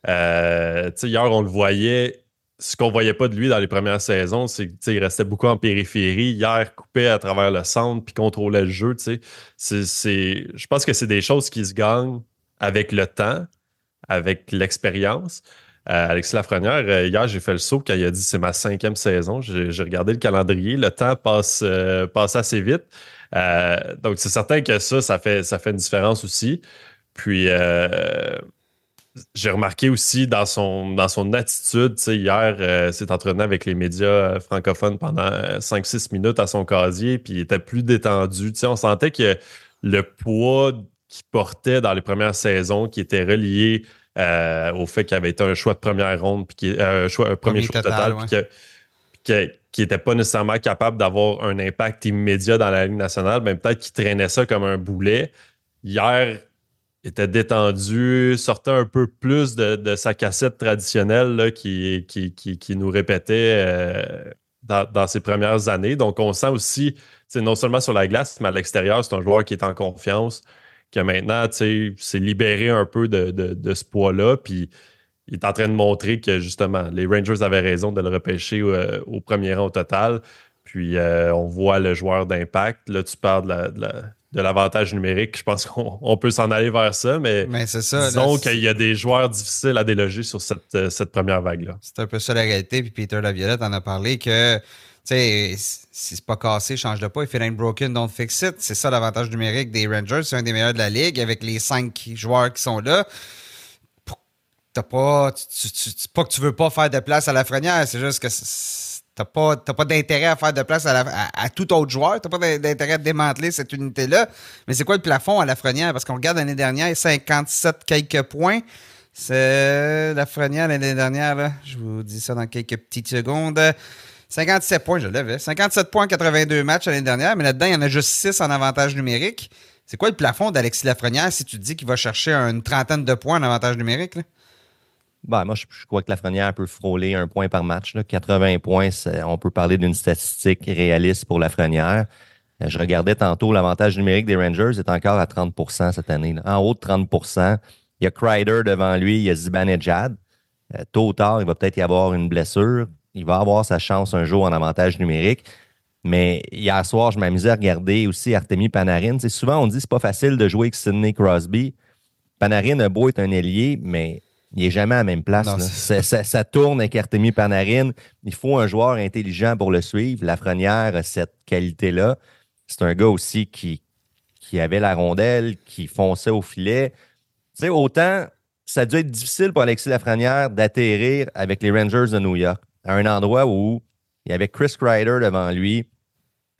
Euh, tu sais, hier, on le voyait. Ce qu'on voyait pas de lui dans les premières saisons, c'est qu'il restait beaucoup en périphérie. Hier, coupait à travers le centre puis contrôlait le jeu. Tu sais. C'est, c'est, je pense que c'est des choses qui se gagnent avec le temps, avec l'expérience. Euh, Alexis Lafrenière, euh, hier, j'ai fait le saut quand il a dit c'est ma cinquième saison. J'ai, j'ai regardé le calendrier. Le temps passe, euh, passe assez vite. Euh, donc, c'est certain que ça, ça fait, ça fait une différence aussi. Puis, euh, j'ai remarqué aussi dans son, dans son attitude, tu sais, hier, euh, s'est entraîné avec les médias euh, francophones pendant euh, cinq six minutes à son casier, puis il était plus détendu. Tu sais, on sentait que le poids qu'il portait dans les premières saisons, qui était relié euh, au fait qu'il avait été un choix de première ronde, puis qu'il- euh, un, choix, un premier, Premier choix total, total, ouais. puis que- puis que- qui n'était pas nécessairement capable d'avoir un impact immédiat dans la Ligue nationale, ben peut-être qu'il traînait ça comme un boulet. Hier, il était détendu, sortait un peu plus de, de sa cassette traditionnelle là, qui, qui, qui, qui nous répétait euh, dans, dans ses premières années. Donc, on sent aussi, non seulement sur la glace, mais à l'extérieur, c'est un joueur qui est en confiance, qui a maintenant s'est libéré un peu de, de, de ce poids-là. Puis, il est en train de montrer que, justement, les Rangers avaient raison de le repêcher euh, au premier rang au total. Puis, euh, on voit le joueur d'impact. Là, tu parles de la, de la- de l'avantage numérique. Je pense qu'on on peut s'en aller vers ça, mais Mais c'est ça. disons là, qu'il y a des joueurs difficiles à déloger sur cette, euh, cette première vague-là. c'est un peu ça la réalité. Puis Peter Laviolette en a parlé que, tu sais, si c'est pas cassé, change-le pas. If it ain't broken, don't fix it. C'est ça l'avantage numérique des Rangers. C'est un des meilleurs de la ligue avec les cinq joueurs qui sont là. T'as pas, tu, tu, tu- pas que tu veux pas faire de place à Lafrenière, c'est juste que c'est- t'as pas, t'as pas d'intérêt à faire de place à, la- à, à tout autre joueur. T'as pas d'intérêt à démanteler cette unité-là. Mais c'est quoi le plafond à Lafrenière? Parce qu'on regarde l'année dernière, cinquante-sept quelques points. C'est Lafrenière l'année dernière, là. Je vous dis ça dans quelques petites secondes. cinquante-sept points, je l'avais. cinquante-sept points en quatre-vingt-deux matchs l'année dernière, mais là-dedans, il y en a juste six en avantage numérique. C'est quoi le plafond d'Alexis Lafrenière si tu te dis qu'il va chercher une trentaine de points en avantage numérique, là? Ben, moi, je, je crois que Lafrenière peut frôler un point par match. Là. quatre-vingts points, c'est- on peut parler d'une statistique réaliste pour Lafrenière. Euh, Je regardais tantôt, l'avantage numérique des Rangers est encore à trente pour cent cette année. Là. En haut de trente pour cent. Il y a Kreider devant lui, il y a Zibanejad. Euh, tôt ou tard, il va peut-être y avoir une blessure. Il va avoir sa chance un jour en avantage numérique. Mais hier soir, je m'amusais à regarder aussi Artemi Panarin. Tu sais, souvent, on dit que c'est pas facile de jouer avec Sidney Crosby. Panarin a beau être un ailier, mais il n'est jamais à la même place. Non, là. c'est- Ça, ça- ça tourne avec Artemi Panarin. Il faut un joueur intelligent pour le suivre. Lafrenière a cette qualité-là. C'est un gars aussi qui, qui avait la rondelle, qui fonçait au filet. Tu sais, autant ça a dû être difficile pour Alexis Lafrenière d'atterrir avec les Rangers de New York, à un endroit où il y avait Chris Kreider devant lui,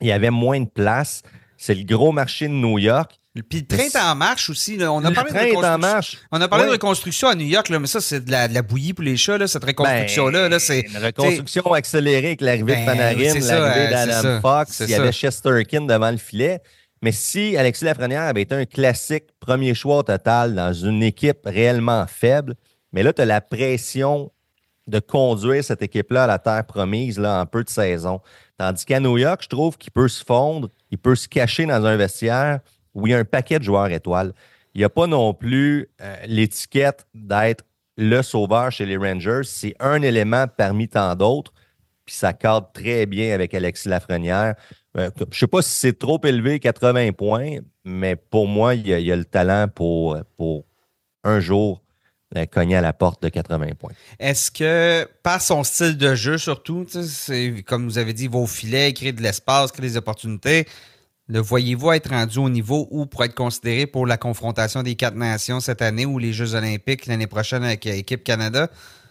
il y avait moins de place. C'est le gros marché de New York. Puis le train est en marche aussi. Là. On a le parlé train de est en marche. On a parlé oui. de reconstruction à New York, là, mais ça, c'est de la, de la bouillie pour les chats, là, cette reconstruction-là. Ben, Là, c'est, une reconstruction accélérée avec l'arrivée ben, de Panarin, oui, c'est l'arrivée ça, d'Adam c'est Fox, ça, il y ça. avait Shesterkin devant le filet. Mais si Alexis Lafrenière avait été un classique premier choix au total dans une équipe réellement faible, mais là, tu as la pression de conduire cette équipe-là à la terre promise là, en peu de saison. Tandis qu'à New York, je trouve qu'il peut se fondre, il peut se cacher dans un vestiaire où il y a un paquet de joueurs étoiles. Il n'y a pas non plus euh, l'étiquette d'être le sauveur chez les Rangers. C'est un élément parmi tant d'autres, puis ça cadre très bien avec Alexis Lafrenière. Euh, je ne sais pas si c'est trop élevé, quatre-vingts points, mais pour moi, il y a, il y a le talent pour, pour un jour cogner à la porte de quatre-vingts points. Est-ce que, par son style de jeu surtout, c'est, comme vous avez dit, vos filets, créer de l'espace, créer des opportunités, le voyez-vous être rendu au niveau où pour être considéré pour la confrontation des quatre nations cette année ou les Jeux olympiques l'année prochaine avec l'équipe Canada?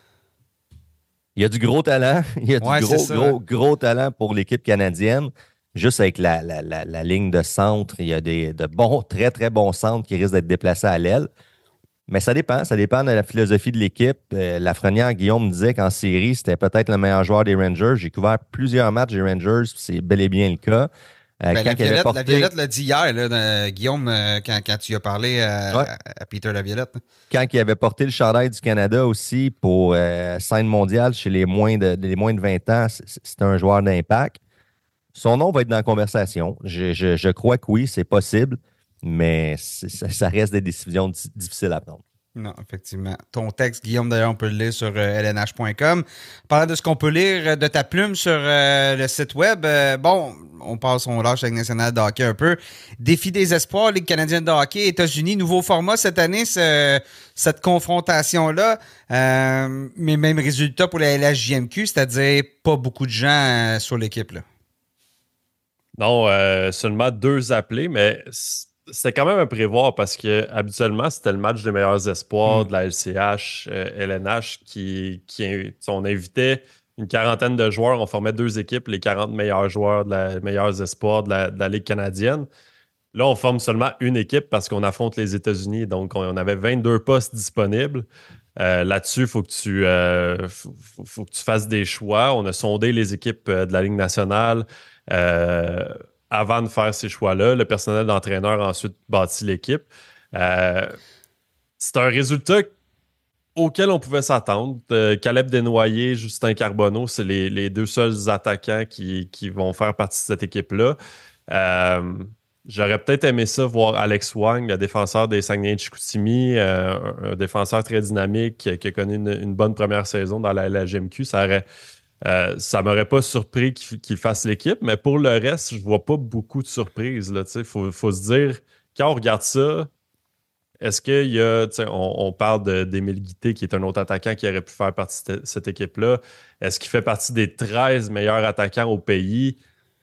Il y a du gros talent. Il y a du ouais, gros, ça, gros, hein. gros talent pour l'équipe canadienne. Juste avec la, la, la, la ligne de centre, il y a des de bons, très, très bons centres qui risquent d'être déplacés à l'aile. Mais ça dépend. Ça dépend de la philosophie de l'équipe. Euh, Lafrenière, Guillaume me disait qu'en série, c'était peut-être le meilleur joueur des Rangers. J'ai couvert plusieurs matchs des Rangers, c'est bel et bien le cas. Euh, ben, la, Violette, porté... la Violette l'a dit hier, là, de, Guillaume, euh, quand, quand tu as parlé à, ouais. à, à Peter Laviolette. Quand il avait porté le chandail du Canada aussi pour euh, scène mondiale chez les moins de, les moins de vingt ans, c'était un joueur d'impact. Son nom va être dans la conversation. Je, je, je crois que oui, c'est possible, mais ça, ça reste des décisions d- difficiles à prendre. Non, effectivement. Ton texte, Guillaume, d'ailleurs, on peut le lire sur euh, L N H point com. Parlant de ce qu'on peut lire de ta plume sur euh, le site web, euh, bon, on passe, on lâche la Ligue nationale de hockey un peu. Défi des espoirs, Ligue canadienne de hockey, États-Unis, nouveau format cette année, ce, cette confrontation-là. Euh, mais même résultat pour la L H J M Q, c'est-à-dire pas beaucoup de gens euh, sur l'équipe, là. Non, euh, seulement deux appelés, mais c'était quand même à prévoir parce que habituellement, c'était le match des meilleurs espoirs mm. de la L C H, euh, L N H, qui, qui on invitait une quarantaine de joueurs, on formait deux équipes, les quarante meilleurs joueurs, de la, les meilleurs espoirs de la, de la Ligue canadienne. Là, on forme seulement une équipe parce qu'on affronte les États-Unis, donc on, on avait vingt-deux postes disponibles. Euh, là-dessus, il faut que tu euh, faut, faut, faut que tu fasses des choix. On a sondé les équipes de la Ligue nationale. Euh, avant de faire ces choix-là, le personnel d'entraîneur a ensuite bâti l'équipe. Euh, c'est un résultat auquel on pouvait s'attendre. Euh, Caleb Desnoyers, Justin Carbonneau, c'est les, les deux seuls attaquants qui, qui vont faire partie de cette équipe-là. Euh, j'aurais peut-être aimé ça voir Alex Wang, le défenseur des Saguenay-Chicoutimi, euh, un, un défenseur très dynamique qui, qui a connu une, une bonne première saison dans la, la G M Q. Ça aurait Euh, ça m'aurait pas surpris qu'il, qu'il fasse l'équipe, mais pour le reste, je vois pas beaucoup de surprises. Il faut, faut se dire, quand on regarde ça, est-ce qu'il y a, on, on parle de, d'Émile Guité, qui est un autre attaquant qui aurait pu faire partie de cette équipe-là. Est-ce qu'il fait partie des treize meilleurs attaquants au pays?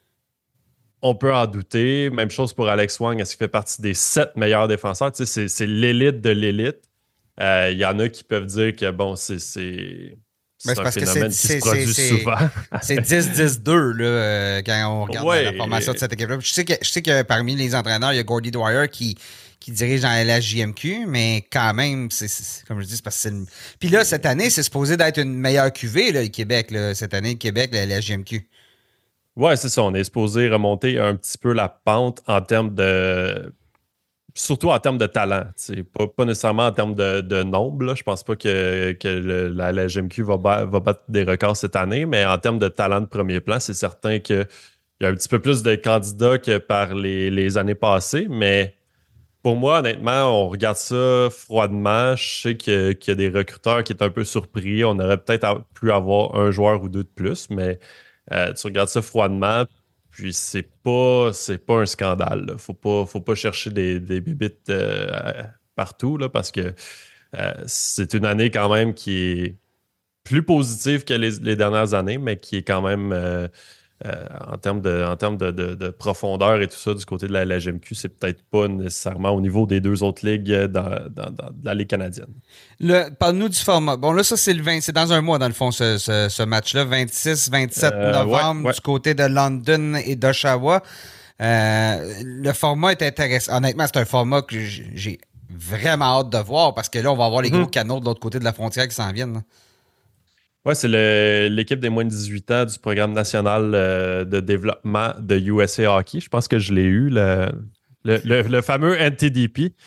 On peut en douter. Même chose pour Alex Wang. Est-ce qu'il fait partie des sept meilleurs défenseurs? C'est, c'est l'élite de l'élite. Il euh, y en a qui peuvent dire que, bon, c'est... c'est C'est ben, un phénomène qui se produit c'est, souvent. C'est dix dix deux là, euh, quand on regarde ouais, la, la formation de cette équipe-là. Je sais, que, je sais que parmi les entraîneurs, il y a Gordy Dwyer qui, qui dirige dans la J M Q, mais quand même, c'est, c'est, comme je dis, c'est parce que c'est une... Puis là, cette année, c'est supposé d'être une meilleure Q V, là, le Québec. Là, cette année, le Québec, la, la J M Q. Ouais, c'est ça. On est supposé remonter un petit peu la pente en termes de... Surtout en termes de talent, pas, pas nécessairement en termes de, de nombre. Là. Je pense pas que, que le, la, la G M Q va, ba- va battre des records cette année, mais en termes de talent de premier plan, c'est certain qu'il y a un petit peu plus de candidats que par les, les années passées. Mais pour moi, honnêtement, on regarde ça froidement. Je sais que, qu'il y a des recruteurs qui sont un peu surpris. On aurait peut-être pu avoir un joueur ou deux de plus, mais euh, tu regardes ça froidement. Puis c'est pas c'est pas un scandale. Là. Faut pas faut pas chercher des, des bibites euh, partout là, parce que euh, c'est une année quand même qui est plus positive que les, les dernières années, mais qui est quand même euh, euh, en termes, de, en termes de, de, de profondeur et tout ça, du côté de la, la G M Q, c'est peut-être pas nécessairement au niveau des deux autres ligues dans, dans, dans la Ligue canadienne. Le, parle-nous du format. Bon, là, ça, c'est le vingt, c'est dans un mois, dans le fond, ce, ce, ce match-là, vingt-six vingt-sept Euh, novembre, ouais, ouais. du côté de London et d'Oshawa. Euh, le format est intéressant. Honnêtement, c'est un format que j'ai vraiment hâte de voir parce que là, on va avoir les gros Mm-hmm. canaux de l'autre côté de la frontière qui s'en viennent. Là. Oui, c'est le- l'équipe des moins de dix-huit ans du programme national euh, de développement de U S A Hockey. Je pense que je l'ai eu, le, le, le- le fameux N T D P.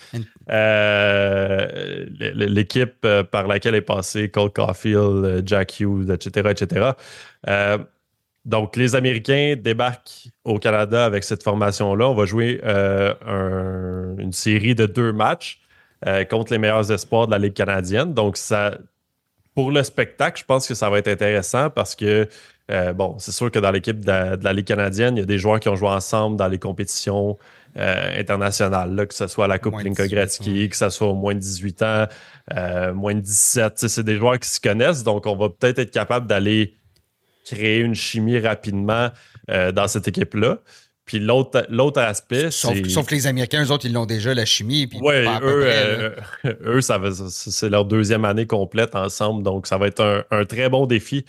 Euh, l'équipe euh, par laquelle est passé Cole Caulfield, Jack Hughes, et cetera, et cetera. Euh, donc, les Américains débarquent au Canada avec cette formation-là. On va jouer euh, un- une série de deux matchs euh, contre les meilleurs espoirs de la Ligue canadienne. Donc, ça... Pour le spectacle, je pense que ça va être intéressant parce que, euh, bon, c'est sûr que dans l'équipe de, la- de la Ligue canadienne, il y a des joueurs qui ont joué ensemble dans les compétitions euh, internationales, là, que ce soit la Coupe Moins de Linka dix-huit, Gretzky, ouais. que ce soit au moins de dix-huit ans, euh, moins de dix-sept. Tu sais, c'est des joueurs qui se connaissent, donc on va peut-être être capable d'aller créer une chimie rapidement euh, dans cette équipe-là. Puis l'autre l'autre aspect, Sauf, c'est... sauf que les Américains, eux autres, ils l'ont déjà, la chimie, puis Ouais, pas à peu eux, près. Là. euh, eux ça va- c'est leur deuxième année complète ensemble, donc ça va être un, un très bon défi.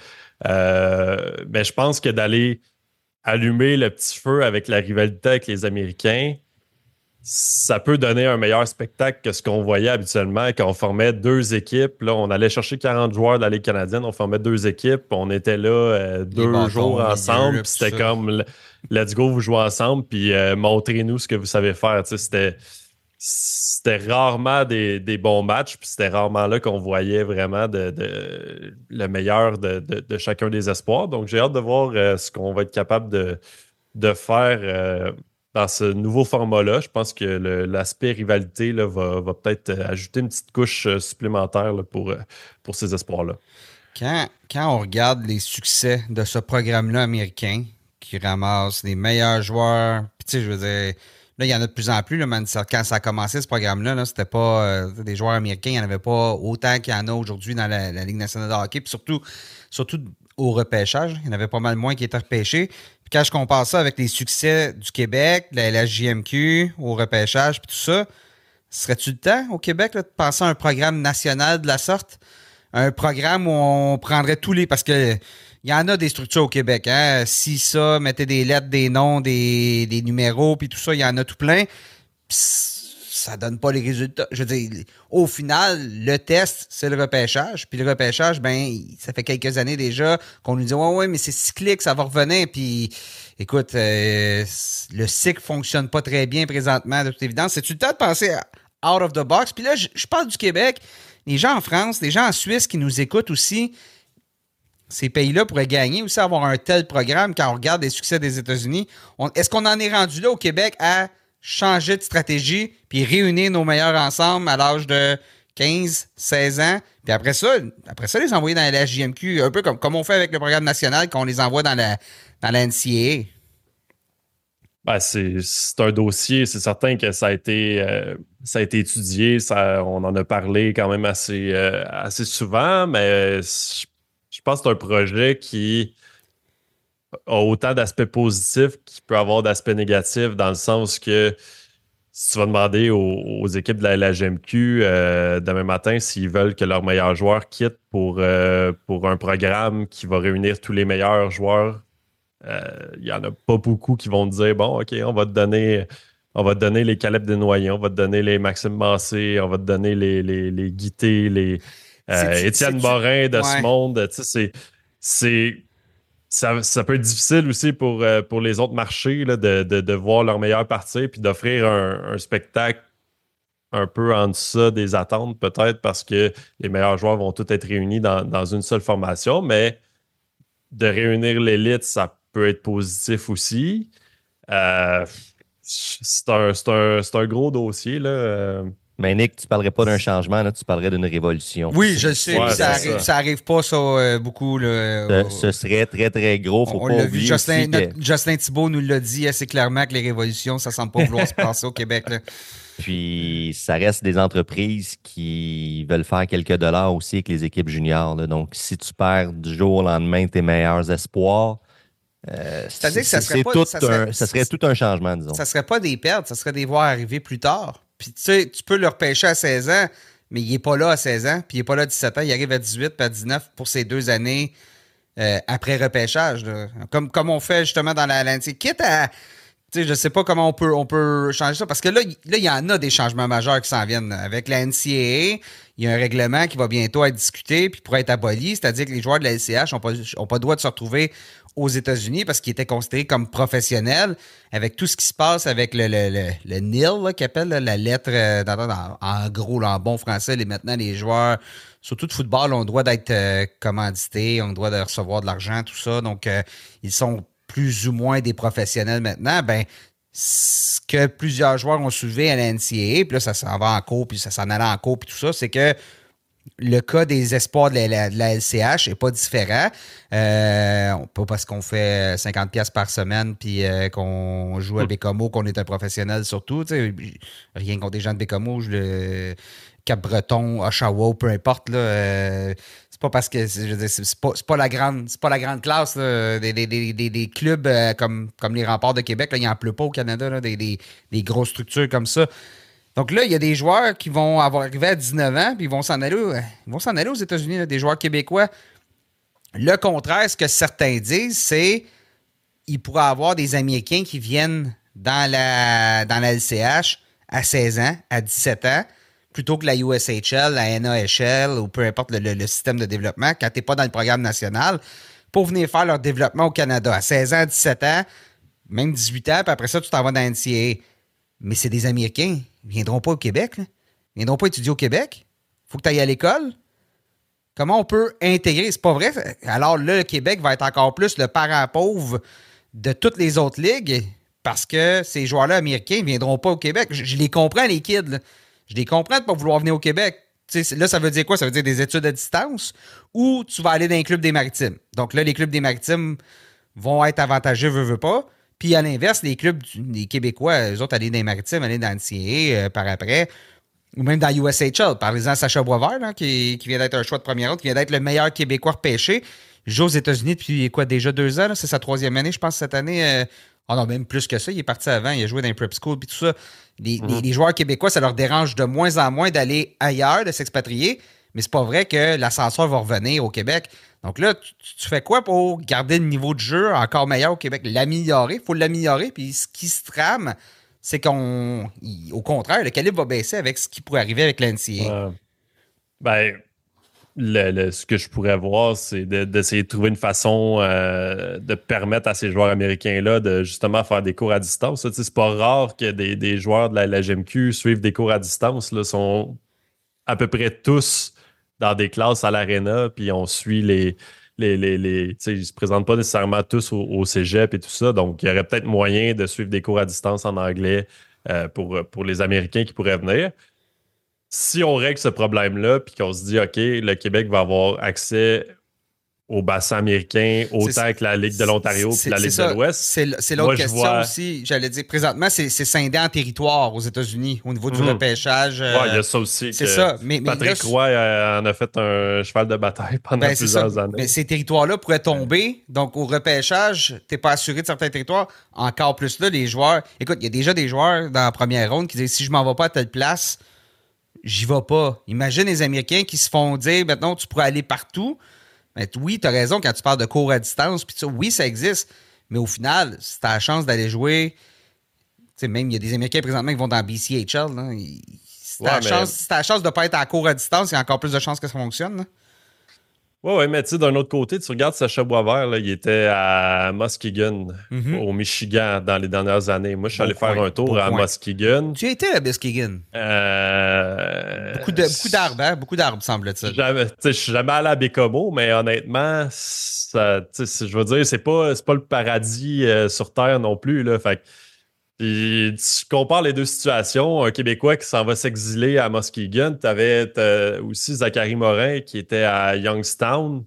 Euh, mais je pense que d'aller allumer le petit feu avec la rivalité avec les Américains, ça peut donner un meilleur spectacle que ce qu'on voyait habituellement quand on formait deux équipes. Là, on allait chercher quarante joueurs de la Ligue canadienne, on formait deux équipes, on était là euh, deux bâtons jours au milieu, ensemble, là, puis puis c'était ça. comme let's go, vous jouez ensemble, puis euh, montrez-nous ce que vous savez faire. Tu sais, c'était c'était rarement des, des bons matchs, puis c'était rarement là qu'on voyait vraiment de, de- le meilleur de, de- de chacun des espoirs. Donc, j'ai hâte de voir euh, ce qu'on va être capable de, de faire euh, dans ce nouveau format-là. Je pense que le- l'aspect rivalité là, va, va peut-être euh, ajouter une petite couche euh, supplémentaire là, pour, euh, pour ces espoirs-là. Quand, quand on regarde les succès de ce programme-là américain, qui ramasse les meilleurs joueurs, puis tu sais, je veux dire, là, il y en a de plus en plus, là, man, ça- quand ça a commencé, ce programme-là, là, c'était pas euh, des joueurs américains, il n'y en avait pas autant qu'il y en a aujourd'hui dans la, la Ligue nationale de hockey, puis surtout, surtout au repêchage, il y en avait pas mal moins qui étaient repêchés. Puis quand je compare ça avec les succès du Québec, de la, la J M Q, au repêchage, puis tout ça, serais-tu le temps au Québec là, de penser à un programme national de la sorte? Un programme où on prendrait tous les... Parce que il y en a des structures au Québec. Hein? Si ça, mettez des lettres, des noms, des, des numéros, puis tout ça, il y en a tout plein. Puis ça donne pas les résultats. Je veux dire, au final, le test, c'est le repêchage. Puis le repêchage, ben, ça fait quelques années déjà qu'on nous dit « Ouais, ouais, mais c'est cyclique, ça va revenir. » Puis, écoute, euh, le cycle fonctionne pas très bien présentement, de toute évidence. C'est-tu le temps de penser out of the box? Puis là, je, je parle du Québec. Les gens en France, les gens en Suisse qui nous écoutent aussi, ces pays-là pourraient gagner aussi, avoir un tel programme quand on regarde les succès des États-Unis. On, est-ce qu'on en est rendu là au Québec à changer de stratégie puis réunir nos meilleurs ensemble à l'âge de quinze, seize ans? Puis après ça, après ça, les envoyer dans la J M Q, un peu comme, comme on fait avec le programme national, qu'on les envoie dans la, dans la N C A A. Ben, c'est, c'est un dossier, c'est certain que ça a été, euh, ça a été étudié, ça, on en a parlé quand même assez, euh, assez souvent, mais je, je pense que c'est un projet qui a autant d'aspects positifs qu'il peut avoir d'aspects négatifs, dans le sens que si tu vas demander aux, aux équipes de la L H M Q euh, demain matin s'ils veulent que leurs meilleurs joueurs quittent pour, euh, pour un programme qui va réunir tous les meilleurs joueurs, il euh, n'y en a pas beaucoup qui vont te dire bon, OK, on va te donner, on va te donner les Caleb Desnoyers, on va te donner les Maxime Massé, on va te donner les, les, les Guité, les euh, Étienne Morin de ouais. ce monde. Tu sais, c'est, c'est, ça, ça peut être difficile aussi pour, euh, pour les autres marchés là, de, de, de voir leur meilleur partir puis d'offrir un, un spectacle un peu en deçà des attentes, peut-être parce que les meilleurs joueurs vont tous être réunis dans, dans une seule formation, mais de réunir l'élite, ça peut être positif aussi. Euh, c'est, un, c'est, un, c'est un gros dossier, là. Mais Nick, tu ne parlerais pas d'un changement, là, tu parlerais d'une révolution. Oui, je sais, ouais, ça, arrive, ça. ça arrive pas, ça, euh, beaucoup. Là, ce, ce serait très, très gros. Faut on pas l'a oublier vu, Jocelyn, que... notre, Jocelyn Thibault nous l'a dit assez clairement que les révolutions, ça ne semble pas vouloir se passer au Québec. Là. Puis, ça reste des entreprises qui veulent faire quelques dollars aussi avec les équipes juniors. Là. Donc, si tu perds du jour au lendemain tes meilleurs espoirs, Euh, C'est-à-dire que ça serait, pas, tout ça, serait, un, ça serait tout un changement, disons. Ça serait pas des pertes, ça serait des voir arriver plus tard. Puis tu sais, tu peux le repêcher à seize ans, mais il n'est pas là à seize ans, puis il n'est pas là à dix-sept ans, il arrive à dix-huit puis à dix-neuf pour ces deux années euh, après repêchage. Là. Comme, comme on fait justement dans la N C A A. Quitte à. Tu sais, je sais pas comment on peut, on peut changer ça, parce que là, là, il y en a des changements majeurs qui s'en viennent. Avec la N C A A, il y a un règlement qui va bientôt être discuté puis pourrait être aboli, c'est-à-dire que les joueurs de la L C H n'ont pas, ont pas le droit de se retrouver aux États-Unis parce qu'ils étaient considérés comme professionnels, avec tout ce qui se passe avec le, le, le, le N I L, qui appelle là, la lettre, euh, dans, dans, en gros, là, en bon français, les, maintenant, les joueurs, surtout de football, ont le droit d'être euh, commandités, ont le droit de recevoir de l'argent, tout ça. Donc, euh, ils sont plus ou moins des professionnels maintenant. Ben, ce que plusieurs joueurs ont soulevé à la N C A A, puis là, ça s'en va en cours, puis ça s'en allait en cours, puis tout ça, c'est que le cas des espoirs de la, de la L C H n'est pas différent. Euh, pas parce qu'on fait cinquante dollars par semaine puis euh, qu'on joue à Bécomo, qu'on est un professionnel surtout. Rien contre des gens de Bécomo, le Cap-Breton, Oshawa, peu importe. Là, euh, c'est pas parce que je veux dire, c'est, c'est, pas, c'est, pas la grande, c'est pas la grande classe là, des, des, des, des, des clubs euh, comme, comme les Remparts de Québec. Là, il n'en pleut pas au Canada, là, des, des, des grosses structures comme ça. Donc là, il y a des joueurs qui vont avoir arrivé à dix-neuf ans, puis ils vont s'en aller, ils vont s'en aller aux États-Unis, là, des joueurs québécois. Le contraire, ce que certains disent, c'est qu'il pourrait avoir des Américains qui viennent dans la, dans la L C H à seize ans, à dix-sept ans, plutôt que la U S H L, la N A H L ou peu importe le, le, le système de développement, quand tu n'es pas dans le programme national, pour venir faire leur développement au Canada. À seize ans, à dix-sept ans, même dix-huit ans, puis après ça, tu t'en vas dans la N C A A. Mais c'est des Américains. Ils ne viendront pas au Québec. Là. Ils ne viendront pas étudier au Québec. Il faut que tu ailles à l'école. Comment on peut intégrer? C'est pas vrai. Alors là, le Québec va être encore plus le parent pauvre de toutes les autres ligues parce que ces joueurs-là américains ne viendront pas au Québec. Je, je les comprends, les kids. Là. Je les comprends de ne pas vouloir venir au Québec. T'sais, là, ça veut dire quoi? Ça veut dire des études à distance ou tu vas aller dans les clubs des Maritimes. Donc là, les clubs des Maritimes vont être avantageux, veux, veux pas. Puis à l'inverse, les clubs, les Québécois, eux autres, aller dans les Maritimes, aller dans le N C A A euh, par après, ou même dans la U S H L. Par exemple, Sacha Boisvert, là, qui, qui vient d'être un choix de première ronde, qui vient d'être le meilleur Québécois repêché. Il joue aux États-Unis depuis quoi, déjà deux ans? Là? C'est sa troisième année, je pense, cette année. Euh... Oh non, même plus que ça. Il est parti avant, il a joué dans les prep school, puis tout ça. Les, mm-hmm. les, les joueurs québécois, ça leur dérange de moins en moins d'aller ailleurs, de s'expatrier. Mais c'est pas vrai que l'ascenseur va revenir au Québec. Donc là, tu, tu fais quoi pour garder le niveau de jeu encore meilleur au Québec? L'améliorer, il faut l'améliorer. Puis ce qui se trame, c'est qu'on... Il, au contraire, le calibre va baisser avec ce qui pourrait arriver avec l'N C A A. Euh, ben, le, le, ce que je pourrais voir, c'est de, d'essayer de trouver une façon euh, de permettre à ces joueurs américains-là de justement faire des cours à distance. Ça, c'est pas rare que des, des joueurs de la, la G M Q suivent des cours à distance. Là, sont à peu près tous dans des classes à l'aréna, puis on suit les... les, les, les tu sais, ils se présentent pas nécessairement tous au, au cégep et tout ça, donc il y aurait peut-être moyen de suivre des cours à distance en anglais euh, pour, pour les Américains qui pourraient venir. Si on règle ce problème-là, puis qu'on se dit, OK, le Québec va avoir accès au bassin américain autant c'est, que la Ligue de l'Ontario et la Ligue ça. de l'Ouest. C'est, c'est l'autre Moi, question vois... aussi. J'allais dire, présentement, c'est, c'est scindé en territoire aux États-Unis au niveau du mmh. repêchage. Euh, oui, il y a ça aussi. C'est ça. Mais, Patrick mais là, Roy euh, en a fait un cheval de bataille pendant ben, plusieurs années. Mais ces territoires-là pourraient tomber. Donc, au repêchage, tu n'es pas assuré de certains territoires. Encore plus là, les joueurs... Écoute, il y a déjà des joueurs dans la première ronde qui disent, si je m'en vais pas à telle place, j'y vais pas. Imagine les Américains qui se font dire, maintenant, tu pourrais aller partout. Mais oui, tu as raison quand tu parles de cours à distance. Puis oui, ça existe. Mais au final, si tu as la chance d'aller jouer, même il y a des Américains présentement qui vont dans B C H L. Là, si tu as ouais, mais... si la chance de ne pas être à cours à distance, il y a encore plus de chances que ça fonctionne. Là. Oui, ouais, mais tu sais, d'un autre côté, tu regardes Sacha Boisvert, là, il était à Muskegon, mm-hmm. au Michigan, dans les dernières années. Moi, je suis bon allé point, faire un tour bon à point. Muskegon. Tu étais à Muskegon? Euh... Beaucoup, de, beaucoup d'arbres, hein? Beaucoup d'arbres, semble-t-il. Je suis jamais allé à Bécomo, mais honnêtement, ça, je veux dire, c'est pas, c'est pas le paradis euh, sur Terre non plus. Là, fait puis, tu compares les deux situations. Un Québécois qui s'en va s'exiler à Muskegon. Tu avais aussi Zachary Morin qui était à Youngstown.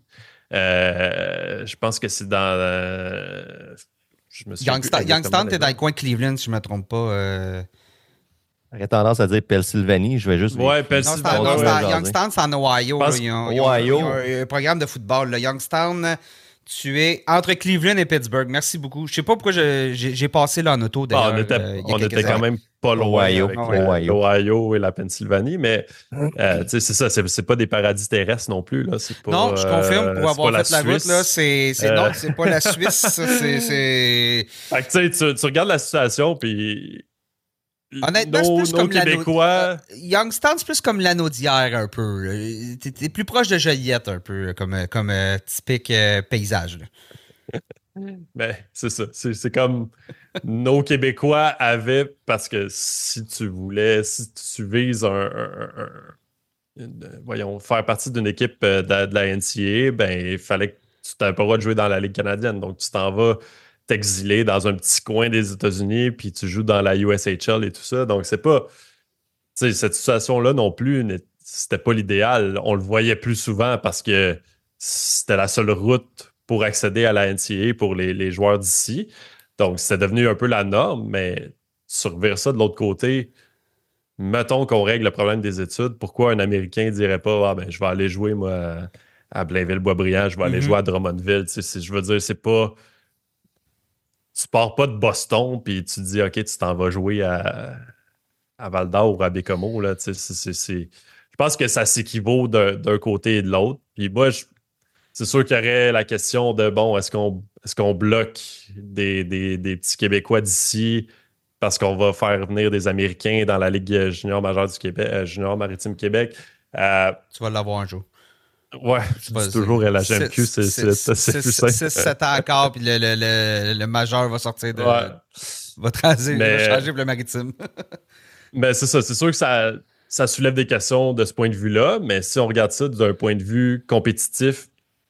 Euh, je pense que c'est dans... Euh, je me Youngstown, Youngstown t'es dans le coin de Cleveland, si je ne me trompe pas. Euh... J'aurais tendance à dire Pennsylvanie. Je vais juste... Ouais, Pennsylvanie. Non, c'est à, Youngstown, c'est en Ohio. Là, ils ont, Ohio. Ils ont, ils ont un programme de football. Là. Youngstown... Tu es entre Cleveland et Pittsburgh. Merci beaucoup. Je sais pas pourquoi je- j'ai j'ai passé là en auto, d'ailleurs. Ah, on était, euh, il y a on quelques était quand années. même pas loin Ohio. avec Ouais. euh, Ohio. l'Ohio et la Pennsylvanie, mais euh, tu sais, c'est ça, c'est c'est pas des paradis terrestres non plus. Là. C'est pas, Non, je confirme, euh, pour c'est avoir pas fait la la route, Suisse. là, c'est... c'est- Euh. Non, c'est pas la Suisse, ça, c'est... c'est- Fait que, tu, sais, tu, tu regardes la situation, puis Honnêtement, c'est nos, plus nos comme l'anneau... Québécois... euh, Youngstown, c'est plus comme l'anneau d'hier, un peu. là. T'es t'es plus proche de Joliette, un peu, comme, comme euh, typique euh, paysage. Là. Ben, c'est ça. C'est c'est comme nos Québécois avaient, parce que si tu voulais, si tu vises un, un- un- une- voyons, faire partie d'une équipe euh, de, la de la N C A A, ben, il fallait que tu n'avais pas le droit de jouer dans la Ligue canadienne. Donc, tu t'en vas t'exiler dans un petit coin des États-Unis, puis tu joues dans la U S H L et tout ça. Donc, c'est pas. Tu sais, cette situation-là non plus, n'est- c'était pas l'idéal. On le voyait plus souvent parce que c'était la seule route pour accéder à la N C A A pour les, les joueurs d'ici. Donc, c'était devenu un peu la norme, mais tu revires ça de l'autre côté. Mettons qu'on règle le problème des études. Pourquoi un Américain dirait pas, ah ben, je vais aller jouer, moi, à Blainville-Boisbriand, je vais aller Mhm. jouer à Drummondville. Tu sais, c'est- je veux dire, c'est pas. Tu pars pas de Boston, puis tu te dis, OK, tu t'en vas jouer à, à Val-d'Or ou à Bécomo. Là, tu sais, c'est- c'est- c'est- Je pense que ça s'équivaut d'un d'un côté et de l'autre. Puis moi, je- c'est sûr qu'il y aurait la question de, bon, est-ce qu'on est-ce qu'on bloque des, des- des petits Québécois d'ici parce qu'on va faire venir des Américains dans la Ligue junior majeure du Québec, euh, junior maritime Québec. Euh, Tu vas l'avoir un jour. ouais, je dis toujours à la G M Q, c'est c'est- c'est plus simple. six sept ans encore, puis le, le, le, le majeur va sortir de... Ouais. Va, transer, Mais- va changer pour le maritime. Mais c'est ça, c'est sûr que ça, ça soulève des questions de ce point de vue-là, mais si on regarde ça d'un point de vue compétitif,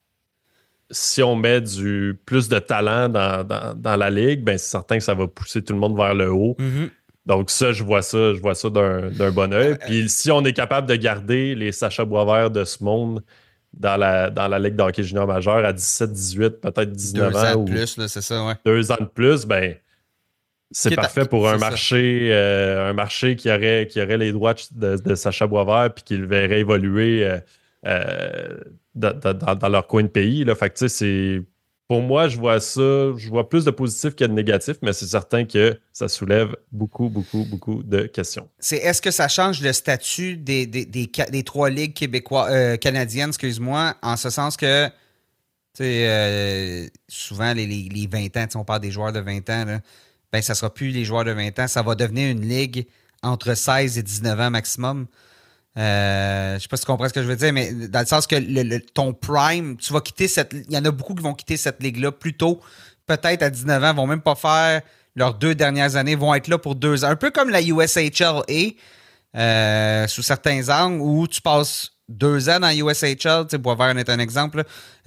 si on met du plus de talent dans, dans, dans la ligue, ben c'est certain que ça va pousser tout le monde vers le haut. Mhm. Donc ça, je vois ça, je vois ça d'un d'un bon œil. Puis si on est capable de garder les Sacha Boisvert de ce monde dans la, dans la Ligue de hockey junior majeur à dix-sept, dix-huit, peut-être dix-neuf Deux ans ans ou de plus, là, c'est ça, ouais. deux ans de plus, ben c'est Quitte à- parfait pour un c'est ça. marché, euh, un marché qui aurait, qui aurait les droits de, de Sacha Boisvert puis qui le verrait évoluer euh, euh, dans, dans- dans leur coin de pays. Là. Fait que, tu sais, c'est, pour moi, je vois ça, je vois plus de positif que de négatif, mais c'est certain que ça soulève beaucoup, beaucoup, beaucoup de questions. C'est est-ce que ça change le statut des, des, des, ca- des trois ligues québécois, euh, canadiennes, excuse-moi, en ce sens que, tu sais, euh, souvent, les, les, les vingt ans, tu sais, on parle des joueurs de vingt ans, là, ben, ça sera plus les joueurs de vingt ans, ça va devenir une ligue entre seize et dix-neuf ans maximum. Euh, je sais pas si tu comprends ce que je veux dire, mais dans le sens que le, le- ton prime, tu vas quitter cette... Il y en a beaucoup qui vont quitter cette ligue-là plus tôt, peut-être à dix-neuf ans, vont même pas faire leurs deux dernières années, vont être là pour deux ans. Un peu comme la U S H L A, euh, sous certains angles, où tu passes deux ans dans la U S H L, tu sais, Boisvert en est un exemple, là.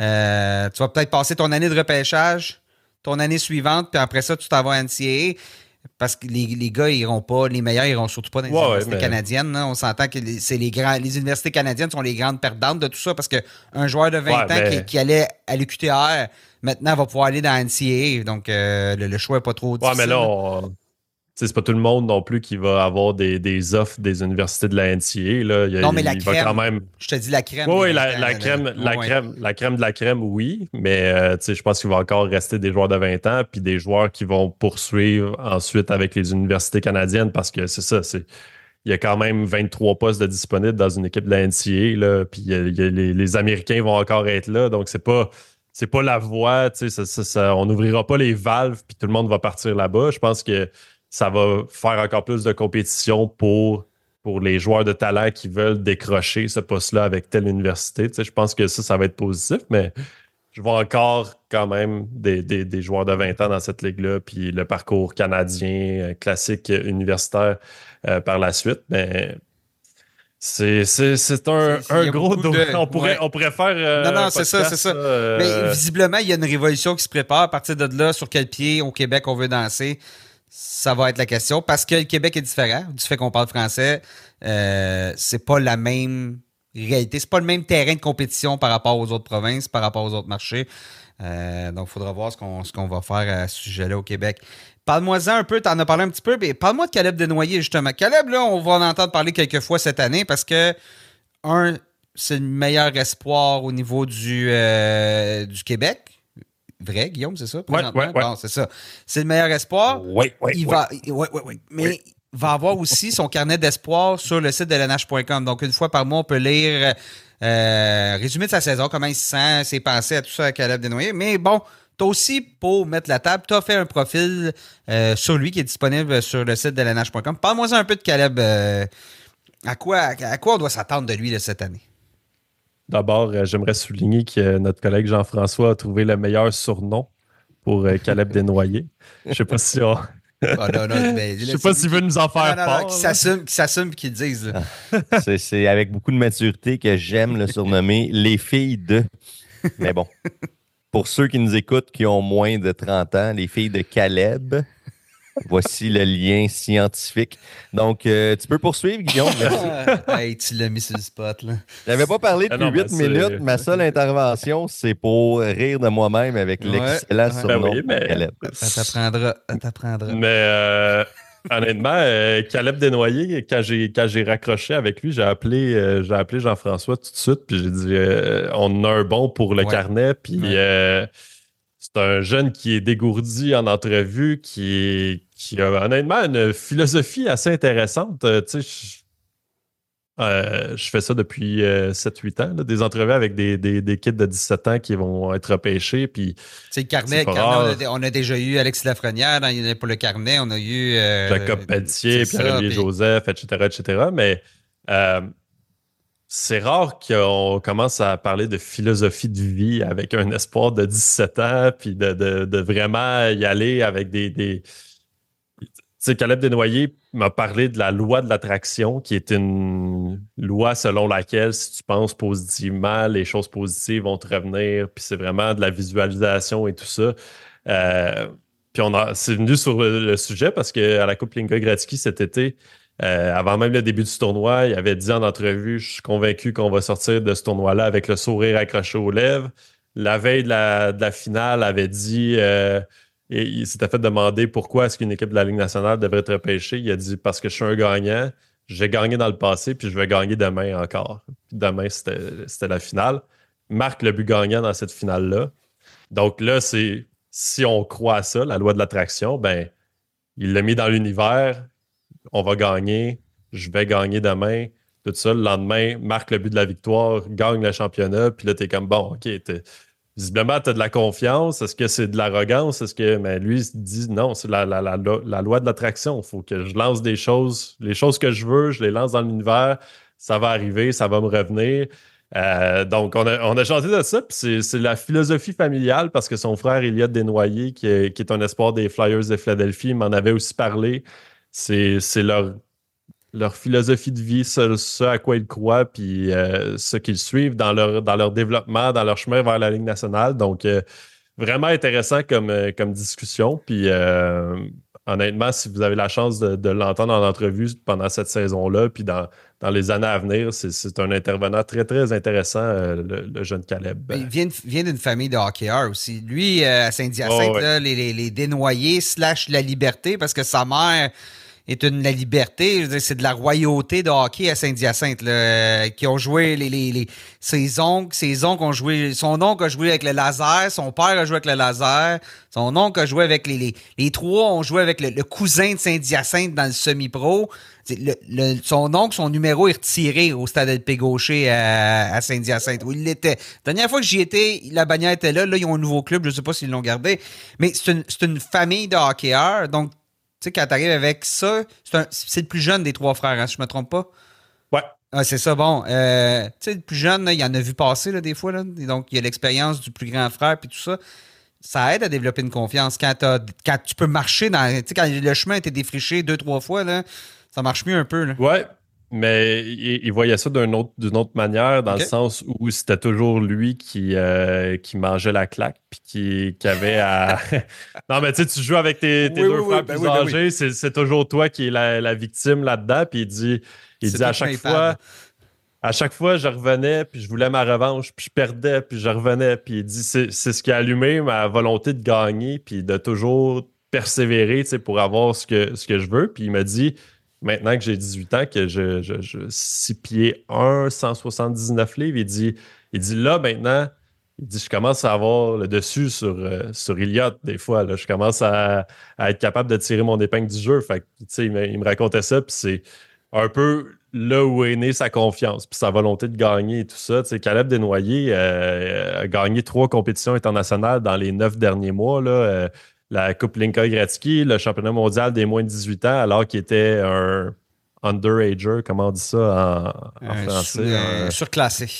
Euh, tu vas peut-être passer ton année de repêchage, ton année suivante, puis après ça, tu t'en vas à N C A A. Parce que les, les gars, ils iront pas, les meilleurs iront surtout pas dans les Ouais, universités mais- canadiennes. Là. On s'entend que les, c'est les, grands, les universités canadiennes sont les grandes perdantes de tout ça parce qu'un joueur de vingt Ouais, ans mais- qui, qui allait à l'U Q T R, maintenant va pouvoir aller dans N C A A. Donc, euh, le, le choix n'est pas trop Ouais, difficile. mais là, on- tu sais, c'est pas tout le monde non plus qui va avoir des, des offres des universités de la N C A A. Là. Il y a- Non, mais la il va crème. quand même. Je te dis la crème. Oui, les la, vingt ans, la là. crème, la, Ouais. crème, la crème de la crème, oui. Mais euh, tu sais, je pense qu'il va encore rester des joueurs de vingt ans puis des joueurs qui vont poursuivre ensuite avec les universités canadiennes parce que c'est ça, c'est. Il y a quand même vingt-trois postes de disponibles dans une équipe de la N C A A, là, puis il y a- il y a les, les Américains vont encore être là, donc c'est pas c'est pas la voie, tu sais, ça- ça- ça- on n'ouvrira pas les valves puis tout le monde va partir là-bas. Je pense que ça va faire encore plus de compétition pour, pour les joueurs de talent qui veulent décrocher ce poste-là avec telle université. Tu sais, je pense que ça, ça va être positif, mais je vois encore quand même des, des- des joueurs de vingt ans dans cette ligue-là, puis le parcours canadien, euh, classique, euh, universitaire euh, par la suite. Mais c'est, c'est, c'est un, C'est- il y un a gros beaucoup dos. de- On pourrait, ouais. on pourrait faire. euh, Non, non, un c'est ça, podcast, c'est ça. euh, Mais visiblement, il y a une révolution qui se prépare. À partir de là, sur quel pied au Québec on veut danser, ça va être la question. Parce que le Québec est différent. Du fait qu'on parle français, euh, c'est pas la même réalité. C'est pas le même terrain de compétition par rapport aux autres provinces, par rapport aux autres marchés. Euh, donc, il faudra voir ce qu'on, ce qu'on va faire à ce sujet-là au Québec. Parle-moi-en un peu, t'en as parlé un petit peu, mais parle-moi de Caleb Desnoyers, justement. Caleb, là, on va en entendre parler quelques fois cette année parce que, un, c'est le meilleur espoir au niveau du, euh, du Québec. vrai, Guillaume, c'est ça? Ouais, ouais, ouais. Bon, c'est ça. C'est le meilleur espoir. Oui, oui, il oui. va, ouais, ouais, ouais. Mais oui. Il va avoir aussi son carnet d'espoir sur le site de L N H point com. Donc, une fois par mois, on peut lire euh, résumé de sa saison, comment il se sent, ses pensées à tout ça à Caleb Desnoyers. Mais bon, t'as aussi, pour mettre la table, t'as fait un profil euh, sur lui qui est disponible sur le site de L N H point com. Parle-moi un peu de Caleb. Euh, à, quoi, à quoi on doit s'attendre de lui là, cette année? D'abord, euh, j'aimerais souligner que notre collègue Jean-François a trouvé le meilleur surnom pour euh, Caleb Desnoyers. Je ne sais pas si on... Oh, non, non, ben, je sais pas s'il veut nous en faire non, non, part. Qui s'assume, qui s'assume, qui le disent. C'est, c'est avec beaucoup de maturité que j'aime le surnommer les filles de. Mais bon, pour ceux qui nous écoutent qui ont moins de trente ans, les filles de Caleb. Voici le lien scientifique. Donc, euh, tu peux poursuivre, Guillaume. Merci. Hey, tu l'as mis sur le spot, là. Je n'avais pas parlé depuis ah non, huit ben, minutes. c'est... Ma seule intervention, c'est pour rire de moi-même avec Ouais. l'excellent Ouais. surnom Ben oui, mais... Caleb. Ça t'apprendra. Ça t'apprendra. Mais euh, honnêtement, euh, Caleb Desnoyers, quand j'ai, quand j'ai raccroché avec lui, j'ai appelé, euh, j'ai appelé Jean-François tout de suite, puis j'ai dit euh, on a un bon pour le ouais. carnet, puis ouais. euh, c'est un jeune qui est dégourdi en entrevue, qui, est, qui a honnêtement une philosophie assez intéressante. Euh, tu sais, je, euh, je fais ça depuis euh, sept huit ans, là, des entrevues avec des, des, des kids de dix-sept ans qui vont être repêchés. Puis, c'est le carnet. carnet on, a, on a déjà eu Alexis Lafrenière dans, pour le carnet. On a eu euh, Jacob Pelletier, Pierre-Olivier puis... Joseph, et cetera, et cetera. Mais euh, c'est rare qu'on commence à parler de philosophie de vie avec un espoir de dix-sept ans, puis de, de, de vraiment y aller avec des... des... Tu sais, Caleb Desnoyers m'a parlé de la loi de l'attraction, qui est une loi selon laquelle, si tu penses positivement, les choses positives vont te revenir, puis c'est vraiment de la visualisation et tout ça. Euh, puis on a, c'est venu sur le, le sujet parce qu'à la Coupe Linga-Gretzky cet été, euh, avant même le début du tournoi, il avait dit en entrevue, je suis convaincu qu'on va sortir de ce tournoi-là avec le sourire accroché aux lèvres. La veille de la, de la finale, avait dit... Euh, Et il s'était fait demander pourquoi est-ce qu'une équipe de la Ligue nationale devrait être repêchée. Il a dit parce que je suis un gagnant, j'ai gagné dans le passé, puis je vais gagner demain encore. Puis demain, c'était, c'était la finale. Marque le but gagnant dans cette finale-là. Donc là, c'est si on croit à ça, la loi de l'attraction, ben il l'a mis dans l'univers, on va gagner, je vais gagner demain. Tout ça, le lendemain, marque le but de la victoire, gagne le championnat, puis là, t'es comme bon, OK, t'es. Visiblement, tu as de la confiance. Est-ce que c'est de l'arrogance? Est-ce que mais lui, il se dit non, c'est la, la, la, la loi de l'attraction. Il faut que je lance des choses. Les choses que je veux, je les lance dans l'univers. Ça va arriver, ça va me revenir. Euh, donc, on a, on a chanté de ça. Puis c'est, c'est la philosophie familiale parce que son frère, Elliot Desnoyers, qui est, qui est un espoir des Flyers de Philadelphie, m'en avait aussi parlé. C'est, c'est leur. leur philosophie de vie, ce, ce à quoi ils croient, puis euh, ce qu'ils suivent dans leur, dans leur développement, dans leur chemin vers la Ligue nationale. Donc, euh, vraiment intéressant comme, euh, comme discussion. Puis, euh, honnêtement, si vous avez la chance de, de l'entendre en entrevue pendant cette saison-là, puis dans, dans les années à venir, c'est, c'est un intervenant très, très intéressant, euh, le, le jeune Caleb. Il vient, vient d'une famille de hockeyeurs aussi. Lui, euh, à Saint-Hyacinthe, oh, ouais. là, les, les, les Desnoyers slash la Liberté, parce que sa mère... est une la liberté, je veux dire, c'est de la royauté de hockey à Saint-Hyacinthe, là, euh, qui ont joué les, les, les ses oncles, ses oncles ont joué, son oncle a joué avec le laser, son père a joué avec le laser, son oncle a joué avec les les, les trois ont joué avec le, le cousin de Saint-Hyacinthe dans le semi-pro. Le, le, son oncle, son numéro est retiré au stade L P Gaucher à, à Saint-Hyacinthe, où il l'était. La dernière fois que j'y étais, la bannière était là, là, ils ont un nouveau club, je sais pas s'ils l'ont gardé, mais c'est une, c'est une famille de hockeyeurs, donc tu sais, quand t'arrives avec ça, c'est, un, c'est le plus jeune des trois frères, hein, si je me trompe pas. Ouais. Ah, c'est ça, bon. Euh, tu sais, le plus jeune, là, il en a vu passer là, des fois. Là, et donc, il y a l'expérience du plus grand frère puis tout ça. Ça aide à développer une confiance. Quand, t'as, quand tu peux marcher dans. Tu sais, quand le chemin a été défriché deux, trois fois, là, ça marche mieux un peu. Là. Ouais. Mais il, il voyait ça d'une autre, d'une autre manière, dans okay. le sens où c'était toujours lui qui, euh, qui mangeait la claque puis qui, qui avait à... non, mais tu sais, tu joues avec tes, tes oui, deux oui, frères oui, plus ben âgés, oui, ben oui. c'est, c'est toujours toi qui es la, la victime là-dedans. Puis il dit, il dit à chaque fois... À chaque fois, je revenais, puis je voulais ma revanche, puis je perdais, puis je revenais. Puis il dit, c'est, c'est ce qui a allumé ma volonté de gagner, puis de toujours persévérer, tu sais, pour avoir ce que, ce que je veux. Puis il m'a dit... Maintenant que j'ai dix-huit ans, que je, je, je six pieds un, cent soixante-dix-neuf livres, il dit, il dit là, maintenant, il dit, je commence à avoir le dessus sur, euh, sur Elliott des fois. Là. Je commence à, à être capable de tirer mon épingle du jeu. Fait que, tu sais, il, me, il me racontait ça, puis c'est un peu là où est née sa confiance, puis sa volonté de gagner et tout ça. Tu sais, Caleb Desnoyers euh, a gagné trois compétitions internationales dans les neuf derniers mois. Là, euh, la Coupe Linka Gretzky, le championnat mondial des moins de dix-huit ans, alors qu'il était un underager, comment on dit ça en, en Un français? sous- Un- un surclassé.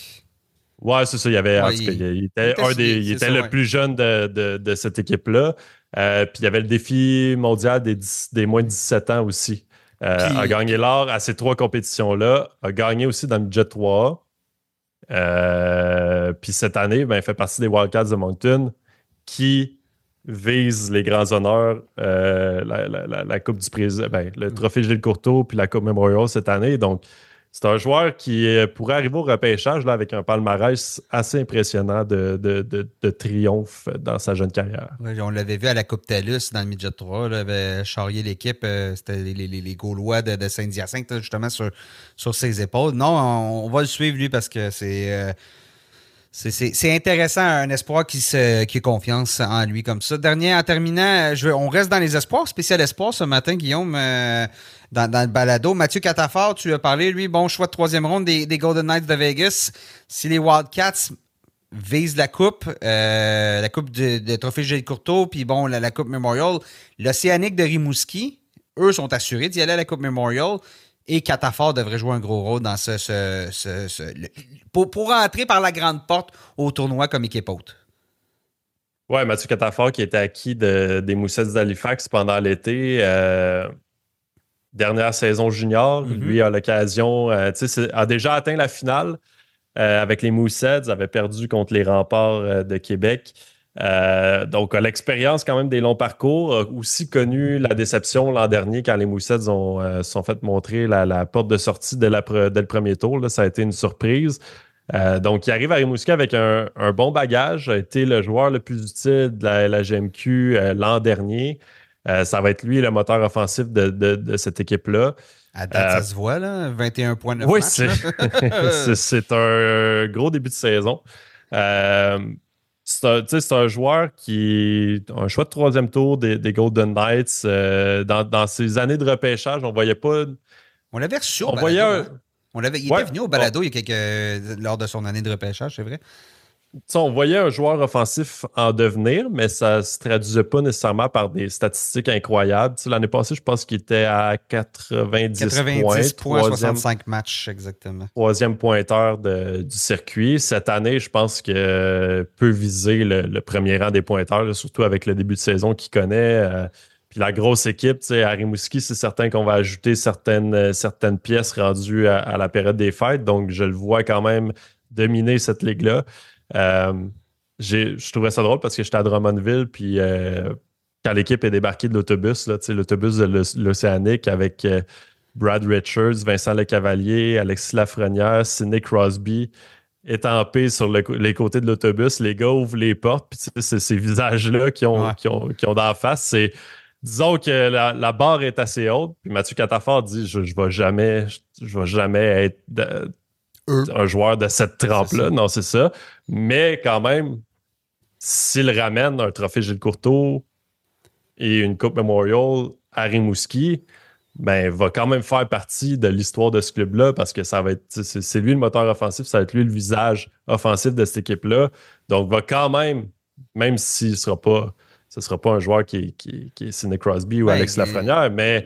Ouais, c'est ça. Il y avait, en Ouais, tout cas, il- il, il était, était un des, signé, il c'est était ça, le ouais. plus jeune de, de, de cette équipe-là. Euh, puis il y avait le défi mondial des, dix- des moins de dix-sept ans aussi. Euh, Puis- a gagné l'or à ces trois compétitions-là. A gagné aussi dans le Jet trois A. Euh, puis cette année, ben, il fait partie des Wildcats de Moncton qui visent les grands honneurs, euh, la, la- la- la Coupe du Président, ben, le trophée Gilles Courteau puis la Coupe Memorial cette année. Donc, c'est un joueur qui euh, pourrait arriver au repêchage là, avec un palmarès assez impressionnant de, de, de, de triomphe dans sa jeune carrière. Ouais, on l'avait vu à la Coupe Talus dans le Midget trois. Là, avait charrié l'équipe. euh, C'était les, les, les Gaulois de, de Saint-Hyacinthe, justement, sur, sur ses épaules. Non, on, on va le suivre, lui, parce que c'est. euh, C'est, c'est, c'est intéressant, un espoir qui, se, qui a confiance en lui comme ça. Dernier, en terminant, je veux, on reste dans les espoirs. Spécial espoir ce matin, Guillaume, euh, dans, dans le balado. Mathieu Catafort, tu as parlé, lui, bon choix de troisième ronde des, des Golden Knights de Vegas. Si les Wildcats visent la coupe, euh, la coupe de, de Trophée Gilles Courteau, puis bon, la, la coupe Memorial, l'Océanique de Rimouski, eux sont assurés d'y aller à la coupe Memorial. Et Catafort devrait jouer un gros rôle dans ce. ce, ce, ce le, pour, pour rentrer par la grande porte au tournoi comme équipe haute. Ouais, Mathieu Catafort qui était acquis de, des Moussets d'Halifax pendant l'été. Euh, dernière saison junior. Mm-hmm. Lui a l'occasion, euh, tu sais, a déjà atteint la finale euh, avec les Moussets. Avait perdu contre les Remparts euh, de Québec. Euh, donc, a l'expérience quand même des longs parcours. A aussi connu la déception l'an dernier quand les Moussets ont euh, sont fait montrer la, la porte de sortie dès, la, dès le premier tour. Là. Ça a été une surprise. Euh, donc, il arrive à Rimouski avec un, un bon bagage. A été le joueur le plus utile de la, la G M Q euh, l'an dernier. Euh, ça va être lui le moteur offensif de, de, de cette équipe-là. À date, Euh, ça se voit, là. vingt et un points de Oui, match. c'est, c'est, c'est un gros début de saison. Euh, c'est, un, tu sais, c'est un joueur qui a un choix de troisième tour des, des Golden Knights. Euh, dans, dans ses années de repêchage, on voyait pas. On l'avait reçu au On balado. voyait un- hein. On l'avait, il Ouais. était venu au balado il y a quelques, lors de son année de repêchage, c'est vrai. Tu sais, on voyait un joueur offensif en devenir, mais ça ne se traduisait pas nécessairement par des statistiques incroyables. Tu sais, l'année passée, je pense qu'il était à quatre-vingt-dix, quatre-vingt-dix points, troisième, soixante-cinq matchs, exactement. troisième pointeur de- du circuit. Cette année, je pense que euh, peut viser le, le premier rang des pointeurs, là, surtout avec le début de saison qu'il connaît. euh, Puis la grosse équipe, tu sais, à Rimouski, c'est certain qu'on va ajouter certaines, euh, certaines pièces rendues à, à la période des fêtes. Donc, je le vois quand même dominer cette ligue-là. Euh, j'ai, je trouvais ça drôle parce que j'étais à Drummondville, puis euh, quand l'équipe est débarquée de l'autobus, là, tu sais, l'autobus de l'O- l'Océanique avec euh, Brad Richards, Vincent Lecavalier, Alexis Lafrenière, Sidney Crosby, étampés sur le co- les côtés de l'autobus. Les gars ouvrent les portes, puis tu sais, c'est ces visages-là qui ont, Ouais. qui ont, qui ont d'en face. C'est, disons que la, la barre est assez haute. Puis Mathieu Catafort dit je, je vais jamais, je, je vais jamais être de- Eux. un joueur de cette C'est trempe-là. ça. Non, c'est ça. Mais quand même, s'il ramène un trophée Gilles Courteau et une Coupe Memorial à Rimouski, ben, va quand même faire partie de l'histoire de ce club-là parce que ça va être, c'est, c'est lui le moteur offensif, ça va être lui le visage offensif de cette équipe-là. Donc, va quand même, même s'il sera pas, ce sera pas un joueur qui est, qui, qui est Sidney Crosby ou Ben, Alex il- Lafrenière, mais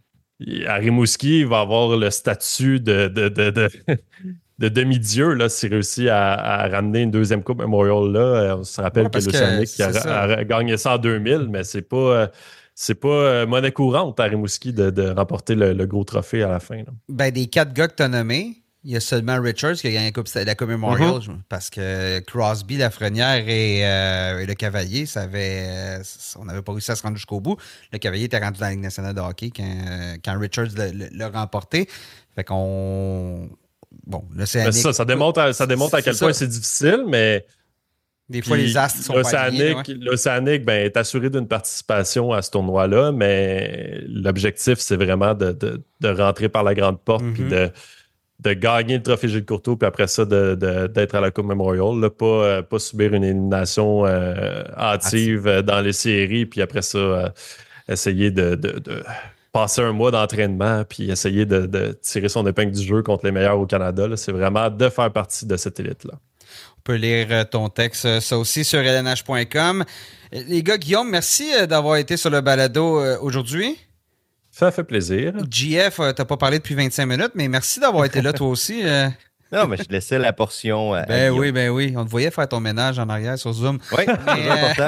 à Rimouski, il va avoir le statut de, de, de, de, de demi-dieu là, s'il réussit à, à ramener une deuxième Coupe Memorial là. On se rappelle Ouais, que parce que l'Océanique a, c'est ça. a- a gagné ça en deux mille, mais c'est pas, euh, c'est pas euh, monnaie courante à Rimouski de, de remporter le, le gros trophée à la fin. là. Ben, des quatre gars que tu as nommés, il y a seulement Richards qui a gagné la Coupe, la coupe Memorial Mm-hmm. parce que Crosby, Lafrenière et, euh, et le Cavalier, ça avait, euh, on n'avait pas réussi à se rendre jusqu'au bout. Le Cavalier était rendu dans la Ligue nationale de hockey quand, euh, quand Richards l'a, l'a remporté. Fait qu'on. Bon, Mais l'Océanique. ça, ça démontre, à, ça démontre à quel C'est point ça. c'est difficile, mais Des fois, puis les astres sont pas alignés. l'Océanique, là, ouais. l'Océanique ben, est assuré d'une participation à ce tournoi-là, mais l'objectif, c'est vraiment de, de, de rentrer par la grande porte Mhm. puis de, de gagner le trophée Gilles Courteau, puis après ça, de, de, d'être à la Coupe Memorial. Là, pas, euh, pas subir une élimination euh, hâtive euh, dans les séries, puis après ça, euh, essayer de, de, de passer un mois d'entraînement, puis essayer de, de tirer son épingle du jeu contre les meilleurs au Canada. Là. C'est vraiment de faire partie de cette élite-là. On peut lire ton texte, ça aussi, sur L N H point com. Les gars, Guillaume, merci d'avoir été sur le balado aujourd'hui. Ça fait plaisir. G F, t'as pas parlé depuis vingt-cinq minutes, mais merci d'avoir été là toi aussi. Non, mais je laissais la portion. À ben oui, ben oui. On te voyait faire ton ménage en arrière sur Zoom. Oui, c'est important.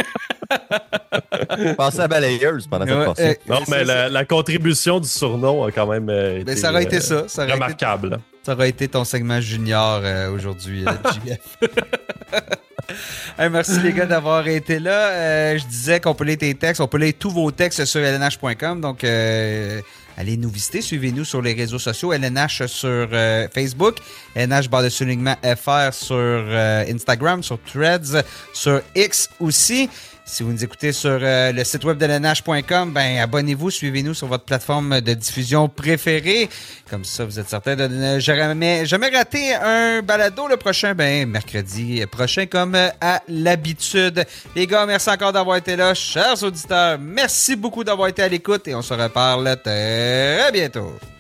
Pensez à balayeuse pendant cette ouais, portion. euh, non, mais la, la contribution du surnom a quand même euh, été ben, ça aurait été euh, ça. ça aurait remarquable. Été, ça aurait été ton segment junior euh, aujourd'hui, euh, G F. Hey, merci les gars d'avoir été là. Euh, je disais qu'on peut lire tes textes, on peut lire tous vos textes sur L N H point com. Donc, euh, allez nous visiter, suivez-nous sur les réseaux sociaux. L N H sur euh, Facebook, L N H barre de soulignement F R sur euh, Instagram, sur Threads, sur X aussi. Si vous nous écoutez sur euh, le site web de L N H point com, ben abonnez-vous, suivez-nous sur votre plateforme de diffusion préférée. Comme ça, vous êtes certain de ne jamais, jamais rater un balado. Le prochain, ben mercredi prochain, comme à l'habitude. Les gars, merci encore d'avoir été là. Chers auditeurs, merci beaucoup d'avoir été à l'écoute et on se reparle très bientôt.